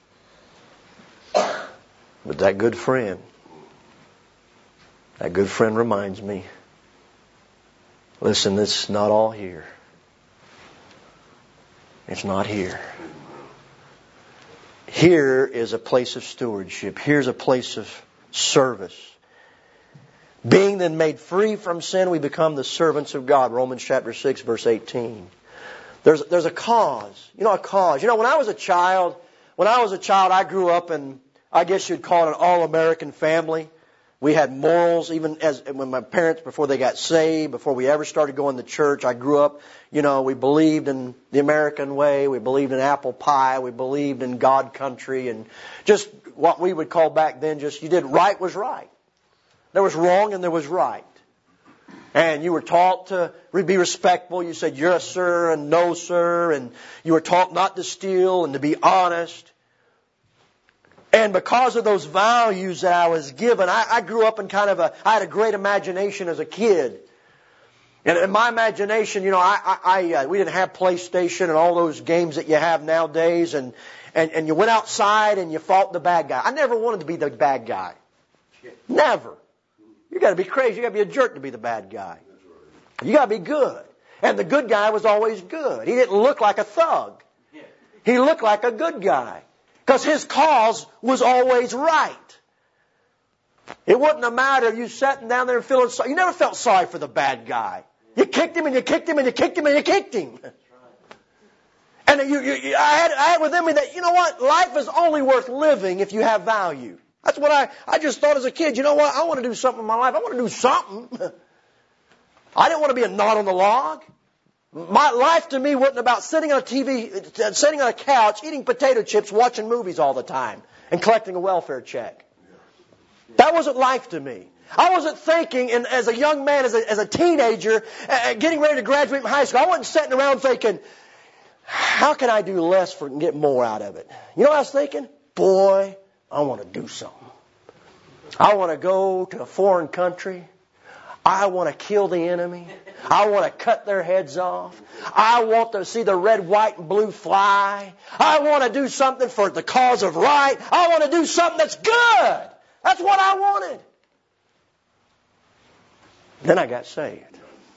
with that good friend. That good friend reminds me Listen, this is not all here. It's not here. Here is a place of stewardship. Here's a place of service. Being then made free from sin, we become the servants of God. Romans chapter six, verse eighteen. There's, there's a cause. You know, a cause. You know, when I was a child, when I was a child, I grew up in, I guess you'd call it an all-American family. We had morals, even as when my parents, before they got saved, before we ever started going to church, I grew up, you know, we believed in the American way, we believed in apple pie, we believed in God country, and just what we would call back then just, you did right was right. There was wrong and there was right. And you were taught to be respectful. You said yes, sir, and no, sir, and you were taught not to steal and to be honest. And because of those values that I was given, I, I grew up in kind of a, I had a great imagination as a kid. And in my imagination, you know, I, I, I uh, we didn't have PlayStation and all those games that you have nowadays. And, and, and you went outside and you fought the bad guy. I never wanted to be the bad guy. Never. You got to be crazy. You got to be a jerk to be the bad guy. You got to be good. And the good guy was always good. He didn't look like a thug. He looked like a good guy. Because his cause was always right. It wouldn't have mattered if you sitting down there and feeling sorry. You never felt sorry for the bad guy. You kicked him and you kicked him and you kicked him and you kicked him. And you, you, I, had, I had within me that, you know what? Life is only worth living if you have value. That's what I, I just thought as a kid. You know what? I want to do something in my life. I want to do something. I didn't want to be a knot on the log. My life to me wasn't about sitting on a T V, sitting on a couch, eating potato chips, watching movies all the time, and collecting a welfare check. That wasn't life to me. I wasn't thinking, and as a young man, as a, as a teenager, uh, getting ready to graduate from high school, I wasn't sitting around thinking, how can I do less for and get more out of it? You know what I was thinking? Boy, I want to do something. I want to go to a foreign country. I want to kill the enemy. I want to cut their heads off. I want to see the red, white, and blue fly. I want to do something for the cause of right. I want to do something that's good. That's what I wanted. Then I got saved.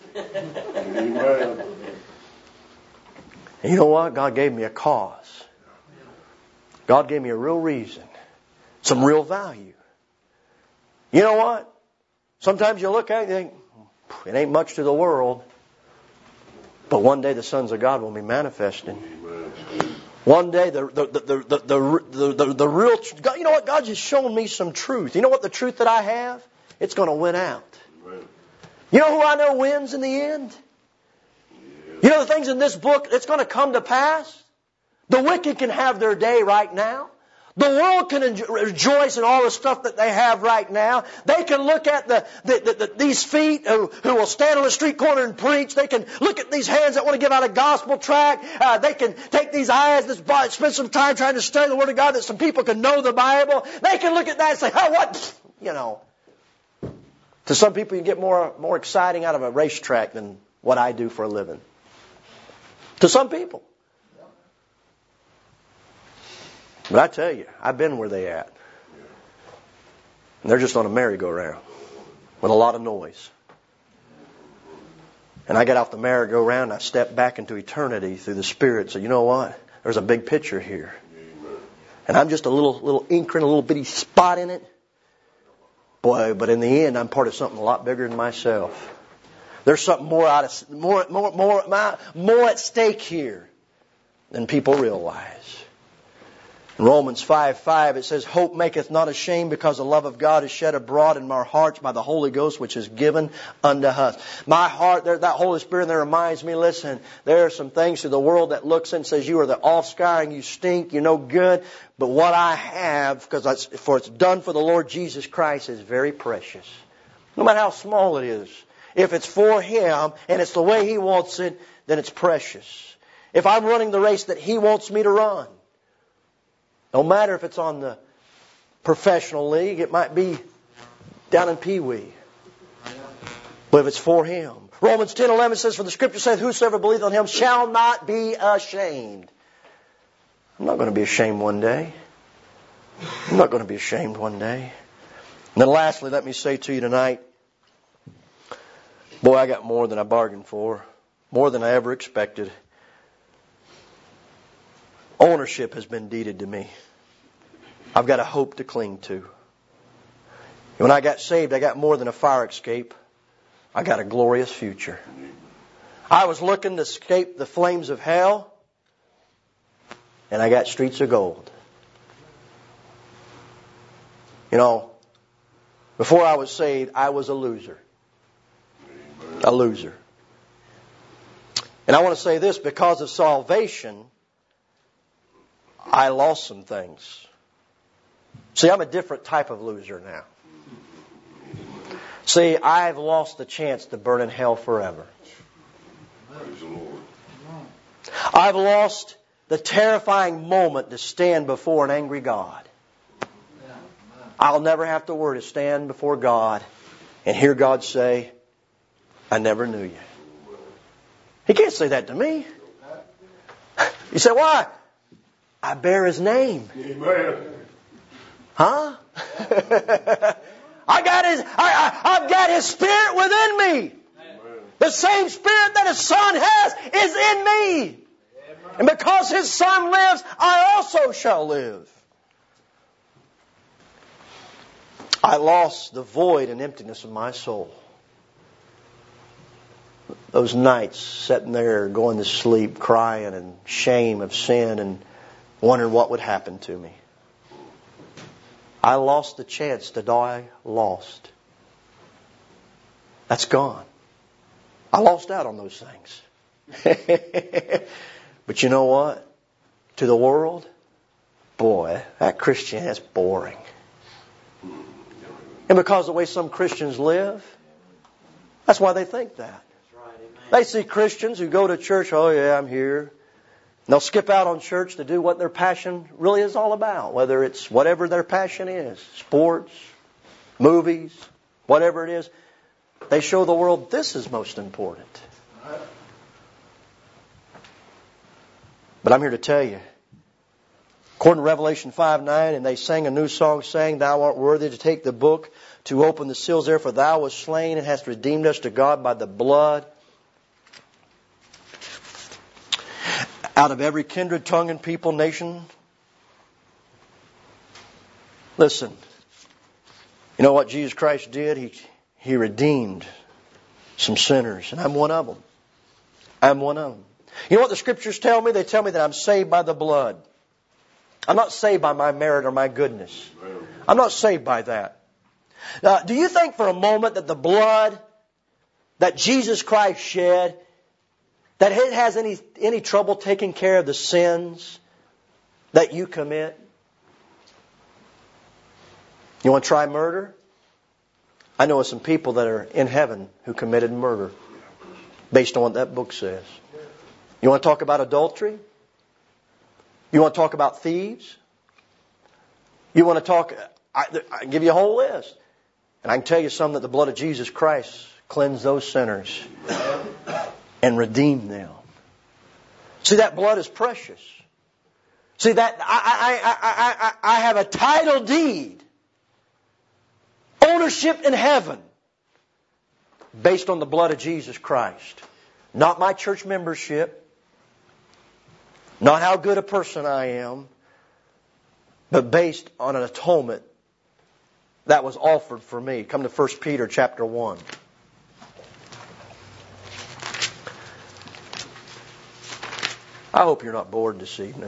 And you know what? God gave me a cause. God gave me a real reason. Some real value. You know what? Sometimes you look at it and think, it ain't much to the world. But one day the sons of God will be manifesting. One day the the the the the, the, the, the real God, you know what? God's just showing me some truth. You know what the truth that I have? It's going to win out. You know who I know wins in the end? You know the things in this book that's going to come to pass? The wicked can have their day right now. The world can enjoy, rejoice in all the stuff that they have right now. They can look at the, the, the, the these feet who, who will stand on the street corner and preach. They can look at these hands that want to give out a gospel tract. Uh, they can take these eyes that spend some time trying to study the Word of God that some people can know the Bible. They can look at that and say, oh, what? You know. To some people, you get more, more exciting out of a racetrack than what I do for a living. To some people. But I tell you, I've been where they at. And they're just on a merry-go-round with a lot of noise. And I get off the merry-go-round and I step back into eternity through the Spirit. So you know what? There's a big picture here. And I'm just a little little inkling, a little bitty spot in it. Boy, but in the end, I'm part of something a lot bigger than myself. There's something more out of more more more more at stake here than people realize. In Romans five five it says, hope maketh not ashamed, because the love of God is shed abroad in our hearts by the Holy Ghost which is given unto us. My heart, there, that Holy Spirit there reminds me, listen, there are some things to the world that looks and says, you are the offscouring, you stink, you're no good. But what I have, because for it's done for the Lord Jesus Christ, is very precious. No matter how small it is. If it's for Him and it's the way He wants it, then it's precious. If I'm running the race that He wants me to run, no matter if it's on the professional league, it might be down in Pee Wee. But if it's for Him. Romans ten eleven says, for the Scripture says, whosoever believeth on Him shall not be ashamed. I'm not going to be ashamed one day. I'm not going to be ashamed one day. And then lastly, let me say to you tonight, Boy, I got more than I bargained for. More than I ever expected. Ownership has been deeded to me. I've got a hope to cling to. When I got saved, I got more than a fire escape. I got a glorious future. I was looking to escape the flames of hell, and I got streets of gold. You know, before I was saved, I was a loser. A loser. And I want to say this, because of salvation, I lost some things. See, I'm a different type of loser now. See, I've lost the chance to burn in hell forever. I've lost the terrifying moment to stand before an angry God. I'll never have to worry to stand before God and hear God say, I never knew you. He can't say that to me. You say, why? I bear His name. Huh? I got His, I, I, I've got His Spirit within me. The same Spirit that His Son has is in me. And because His Son lives, I also shall live. I lost the void and emptiness of my soul. Those nights sitting there going to sleep, crying and shame of sin and wondering what would happen to me. I lost the chance to die lost. That's gone. I lost out on those things. But you know what? To the world, boy, that Christian is boring. And because of the way some Christians live, that's why they think that. They see Christians who go to church, oh yeah, I'm here. And they'll skip out on church to do what their passion really is all about. Whether it's whatever their passion is. Sports, movies, whatever it is. They show the world this is most important. But I'm here to tell you, according to Revelation five nine, and they sang a new song saying, Thou art worthy to take the book, to open the seals there, for Thou wast slain and hast redeemed us to God by the blood. Out of every kindred, tongue, and people, nation. Listen, you know what Jesus Christ did? He, he redeemed some sinners, and I'm one of them. I'm one of them. You know what the Scriptures tell me? They tell me that I'm saved by the blood. I'm not saved by my merit or my goodness. I'm not saved by that. Now, do you think for a moment that the blood that Jesus Christ shed, that it has any, any trouble taking care of the sins that you commit? You want to try murder? I know of some people that are in heaven who committed murder based on what that book says. You want to talk about adultery? You want to talk about thieves? You want to talk, I, I give you a whole list. And I can tell you some that the blood of Jesus Christ cleansed those sinners and redeemed them. See, that blood is precious. See, that I, I, I, I, I have a title deed, ownership in heaven, based on the blood of Jesus Christ. Not my church membership, not how good a person I am, but based on an atonement that was offered for me. Come to First Peter chapter one. I hope you're not bored this evening.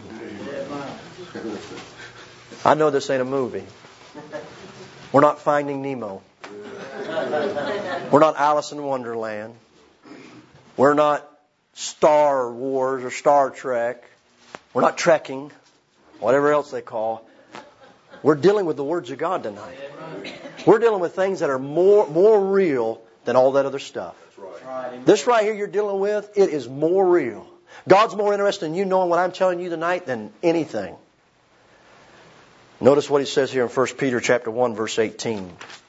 I know this ain't a movie. We're not Finding Nemo. We're not Alice in Wonderland. We're not Star Wars or Star Trek. We're not trekking, whatever else they call. We're dealing with the words of God tonight. We're dealing with things that are more more real than all that other stuff. This right here you're dealing with, it is more real. God's more interested in you knowing what I'm telling you tonight than anything. Notice what he says here in First Peter chapter one, verse eighteen.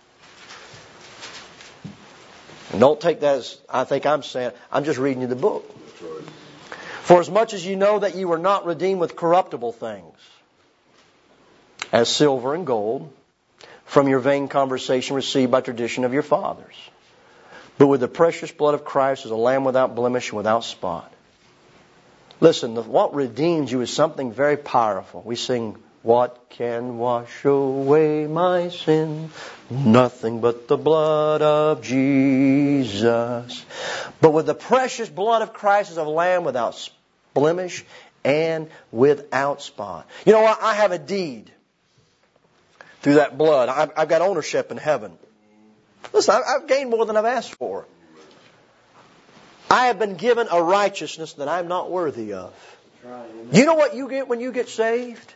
And don't take that as I think I'm saying. I'm just reading you the book. For as much as you know that you were not redeemed with corruptible things, as silver and gold, from your vain conversation received by tradition of your fathers, but with the precious blood of Christ as a lamb without blemish and without spot. Listen, the, what redeems you is something very powerful. We sing, what can wash away my sin? Nothing but the blood of Jesus. But with the precious blood of Christ as a lamb without blemish and without spot. You know what? I have a deed through that blood. I've, I've got ownership in heaven. Listen, I've gained more than I've asked for. I have been given a righteousness that I'm not worthy of. You know what you get when you get saved?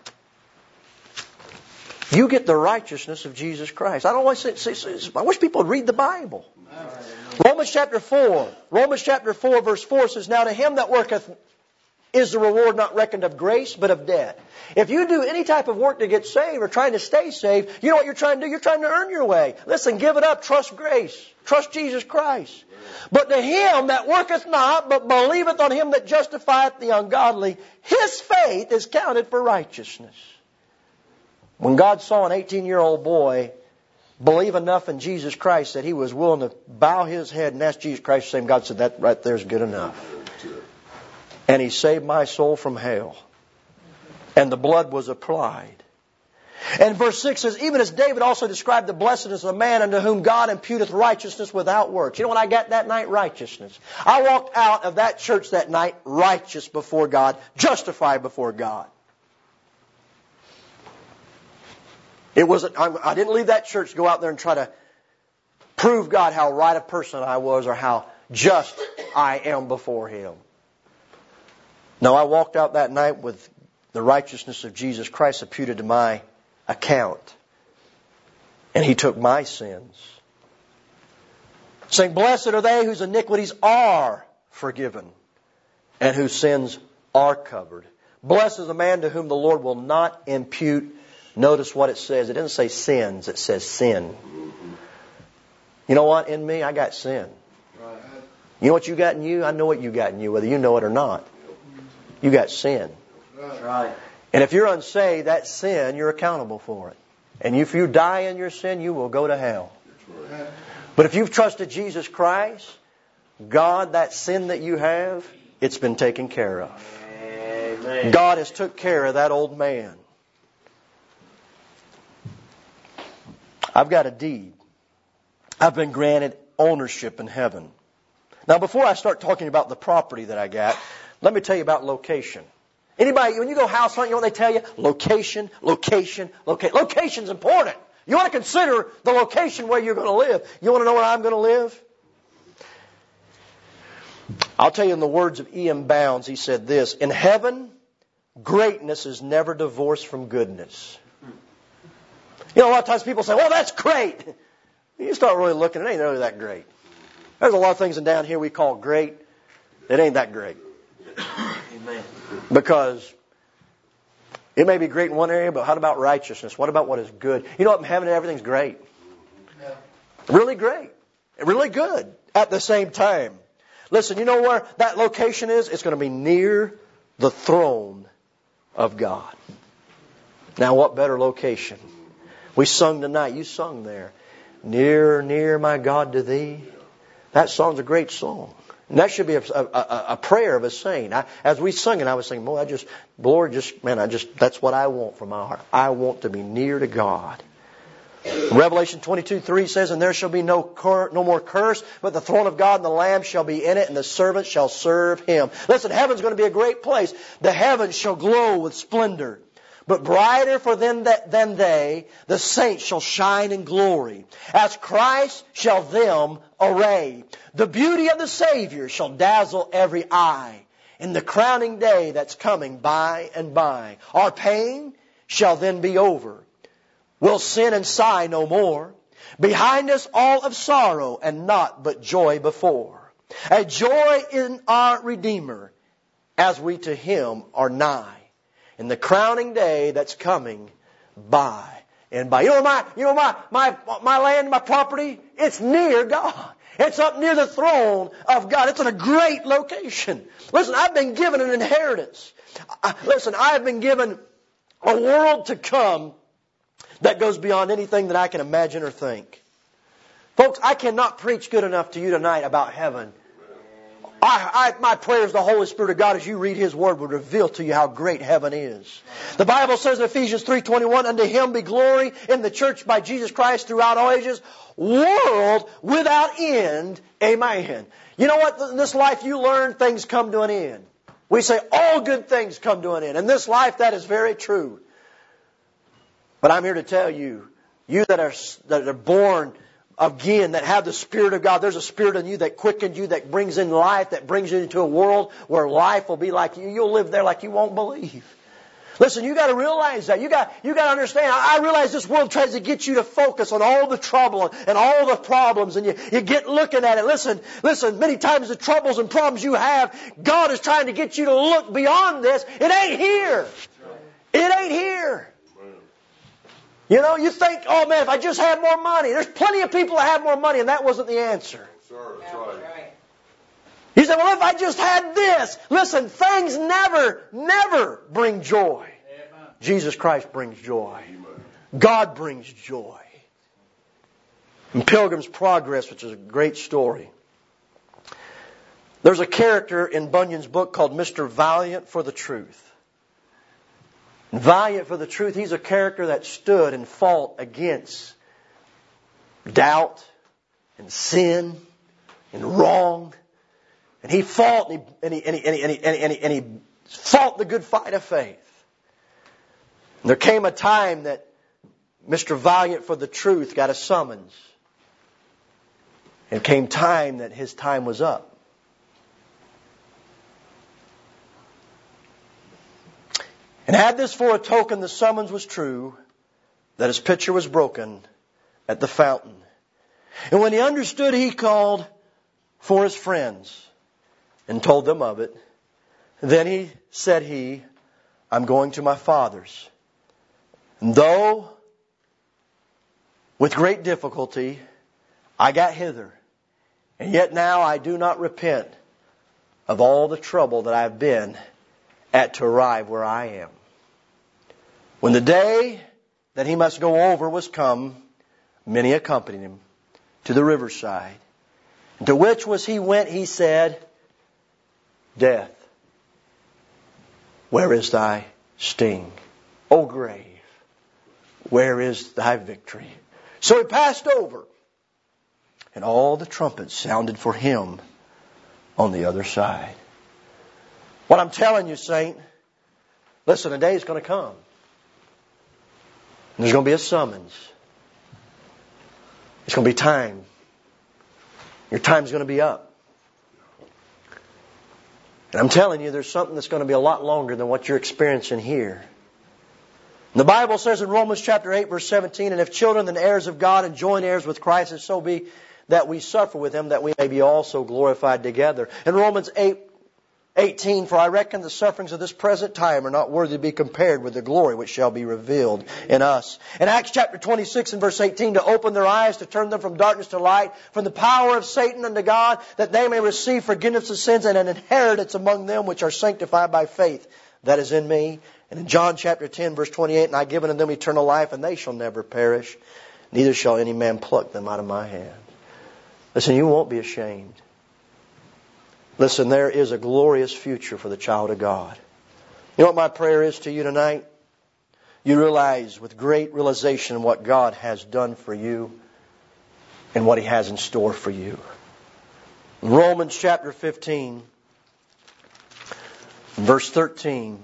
You get the righteousness of Jesus Christ. I don't always say, say, say, I wish people would read the Bible. Romans chapter four. Romans chapter four verse four says, now to him that worketh is the reward not reckoned of grace, but of debt. If you do any type of work to get saved or trying to stay saved, you know what you're trying to do? You're trying to earn your way. Listen, give it up. Trust grace. Trust Jesus Christ. But to him that worketh not, but believeth on him that justifieth the ungodly, his faith is counted for righteousness. When God saw an eighteen-year-old boy believe enough in Jesus Christ that he was willing to bow his head and ask Jesus Christ to save him, God said, that right there is good enough. And he saved my soul from hell. And the blood was applied. And verse six says, even as David also described the blessedness of a man unto whom God imputeth righteousness without works. You know what I got that night? Righteousness. I walked out of that church that night righteous before God, justified before God. It wasn't, I didn't leave that church to go out there and try to prove God how right a person I was or how just I am before Him. No, I walked out that night with the righteousness of Jesus Christ imputed to my account. And He took my sins. Saying, blessed are they whose iniquities are forgiven and whose sins are covered. Blessed is the man to whom the Lord will not impute. Notice what it says. It doesn't say sins. It says sin. You know what? In me, I got sin. You know what you got in you? I know what you got in you, whether you know it or not. You got sin. Right. And if you're unsaved, that sin, you're accountable for it. And if you die in your sin, you will go to hell. But if you've trusted Jesus Christ, God, that sin that you have, it's been taken care of. Amen. God has took care of that old man. I've got a deed. I've been granted ownership in heaven. Now, before I start talking about the property that I got, let me tell you about location. Anybody, when you go house hunting, you know what they tell you? Location, location, location. Location's important. You want to consider the location where you're going to live. You want to know where I'm going to live? I'll tell you in the words of E M Bounds, he said this, in heaven, greatness is never divorced from goodness. You know, a lot of times people say, well, that's great. You start really looking, it ain't really that great. There's a lot of things in down here we call great. It ain't that great. Amen. Because it may be great in one area, but how about righteousness? What about what is good? You know what? In heaven, everything's great. Yeah. Really great. Really good at the same time. Listen, you know where that location is? It's going to be near the throne of God. Now, what better location? We sung tonight. You sung there. Near, near, my God, to thee. That song's a great song. And that should be a, a, a prayer of a saint. I, as we sung it, I was saying, boy, I just, Lord, just, man, I just, that's what I want from my heart. I want to be near to God. Revelation twenty-two three says, and there shall be no cur- no more curse, but the throne of God and the Lamb shall be in it, and the servants shall serve Him. Listen, heaven's going to be a great place. The heavens shall glow with splendor. But brighter for them that, than they, the saints shall shine in glory. As Christ shall them array. The beauty of the Savior shall dazzle every eye. In the crowning day that's coming by and by. Our pain shall then be over. We'll sin and sigh no more. Behind us all of sorrow and naught but joy before. A joy in our Redeemer as we to Him are nigh. In the crowning day that's coming by and by. You know my, you know my, my, my land, my property? It's near God. It's up near the throne of God. It's in a great location. Listen, I've been given an inheritance. I, listen, I've been given a world to come that goes beyond anything that I can imagine or think. Folks, I cannot preach good enough to you tonight about heaven. I, I, my prayer is the Holy Spirit of God, as you read His Word, will reveal to you how great heaven is. The Bible says in Ephesians three twenty-one, unto Him be glory in the church by Jesus Christ throughout all ages, world without end. Amen. You know what? In this life you learn things come to an end. We say all good things come to an end. In this life that is very true. But I'm here to tell you, you that are, that are born again, that have the Spirit of God, there's a Spirit in you that quickens you, that brings in life, that brings you into a world where life will be like you. You'll live there like you won't believe. Listen, you got to realize that. You got, you got to understand. I, I realize this world tries to get you to focus on all the trouble and all the problems, and you, you get looking at it. Listen, listen, many times the troubles and problems you have, God is trying to get you to look beyond this. It ain't here. It ain't here. You know, you think, oh man, if I just had more money. There's plenty of people that have more money, and that wasn't the answer. Sure, that's right. You say, well, if I just had this. Listen, things never, never bring joy. Amen. Jesus Christ brings joy. Amen. God brings joy. In Pilgrim's Progress, which is a great story, there's a character in Bunyan's book called Mister Valiant for the Truth. Valiant for the truth, he's a character that stood and fought against doubt and sin and wrong. And he fought and he, and he, and he, and he, and he, and he, and he fought the good fight of faith. And there came a time that Mister Valiant for the truth got a summons. And came time that his time was up. And had this for a token the summons was true, that his pitcher was broken at the fountain. And when he understood, he called for his friends and told them of it. Then he said he, I'm going to my father's. And though with great difficulty I got hither, and yet now I do not repent of all the trouble that I have been at to arrive where I am. When the day that he must go over was come, many accompanied him to the riverside. To which was he went, he said, Death, where is thy sting? O grave, where is thy victory? So he passed over, and all the trumpets sounded for him on the other side. What I'm telling you, saint, listen, a day is going to come. There's going to be a summons. It's going to be time. Your time's going to be up. And I'm telling you, there's something that's going to be a lot longer than what you're experiencing here. And the Bible says in Romans chapter eight, verse seventeen, and if children, then heirs of God and joint heirs with Christ, if so be that we suffer with Him, that we may be also glorified together. In Romans eight, eighteen, for I reckon the sufferings of this present time are not worthy to be compared with the glory which shall be revealed in us. In Acts chapter twenty-six and verse eighteen, to open their eyes, to turn them from darkness to light, from the power of Satan unto God, that they may receive forgiveness of sins and an inheritance among them which are sanctified by faith that is in me. And in John chapter ten verse twenty-eight, and I give unto them eternal life, and they shall never perish, neither shall any man pluck them out of my hand. Listen, you won't be ashamed. Listen, there is a glorious future for the child of God. You know what my prayer is to you tonight? You realize with great realization what God has done for you and what He has in store for you. In Romans chapter fifteen, verse thirteen.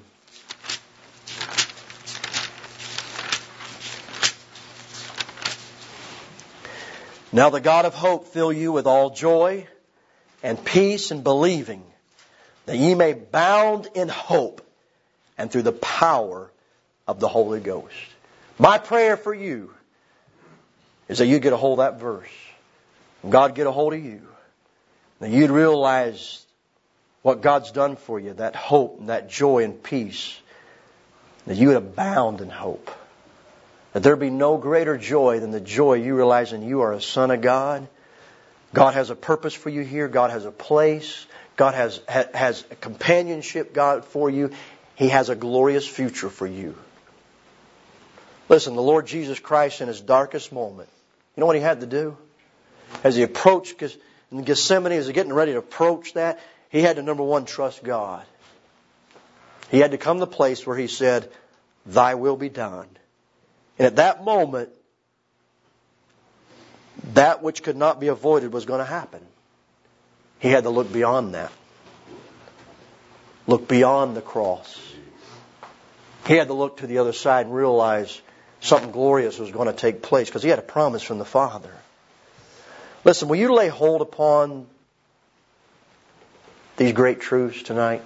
Now the God of hope fill you with all joy and peace in believing, that ye may abound in hope, and through the power of the Holy Ghost. My prayer for you is that you get a hold of that verse. God get a hold of you. That you'd realize what God's done for you, that hope and that joy and peace. That you would abound in hope. That there be no greater joy than the joy you realizing you are a son of God. God has a purpose for you here. God has a place. God has, ha, has a companionship, God, for you. He has a glorious future for you. Listen, the Lord Jesus Christ in His darkest moment, you know what He had to do? As he approached in Gethsemane, as he getting ready to approach that, he had to, number one, trust God. He had to come to the place where he said, Thy will be done. And at that moment, that which could not be avoided was going to happen. He had to look beyond that. Look beyond the cross. He had to look to the other side and realize something glorious was going to take place because he had a promise from the Father. Listen, will you lay hold upon these great truths tonight?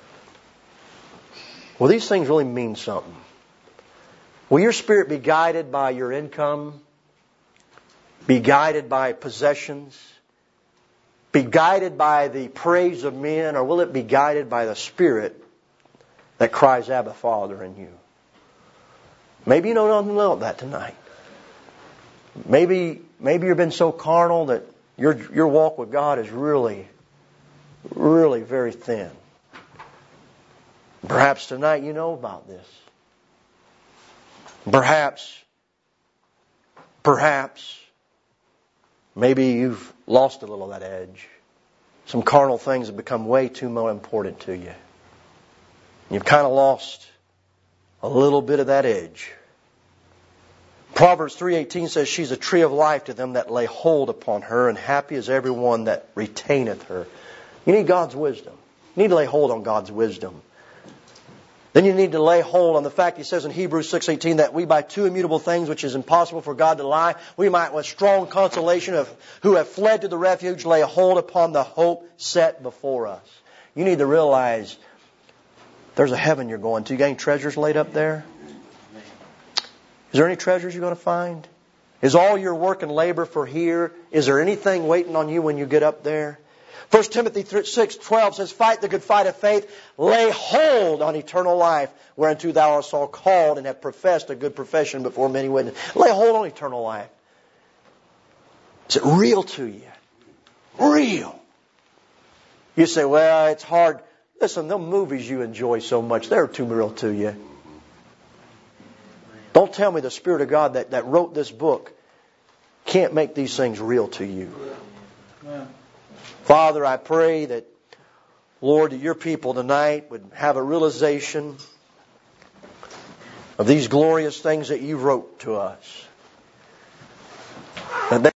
Will these things really mean something? Will your spirit be guided by your income? Be guided by possessions? Be guided by the praise of men? Or will it be guided by the Spirit that cries, Abba, Father, in you? Maybe you don't know that tonight. Maybe maybe you've been so carnal that your your walk with God is really, really very thin. Perhaps tonight you know about this. Perhaps, perhaps, maybe you've lost a little of that edge. Some carnal things have become way too more important to you. You've kind of lost a little bit of that edge. Proverbs three eighteen says, She's a tree of life to them that lay hold upon her, and happy is everyone that retaineth her. You need God's wisdom. You need to lay hold on God's wisdom. Then you need to lay hold on the fact, he says in Hebrews six eighteen, that we by two immutable things which is impossible for God to lie, we might with strong consolation of who have fled to the refuge lay hold upon the hope set before us. You need to realize there's a heaven you're going to. You got any treasures laid up there? Is there any treasures you're going to find? Is all your work and labor for here? Is there anything waiting on you when you get up there? First Timothy six twelve says, Fight the good fight of faith, lay hold on eternal life, whereunto thou art so called and have professed a good profession before many witnesses. Lay hold on eternal life. Is it real to you? Real. You say, well, it's hard. Listen, the movies you enjoy so much, they're too real to you. Don't tell me the Spirit of God that, that wrote this book can't make these things real to you. Father, I pray that, Lord, that your people tonight would have a realization of these glorious things that you wrote to us. That they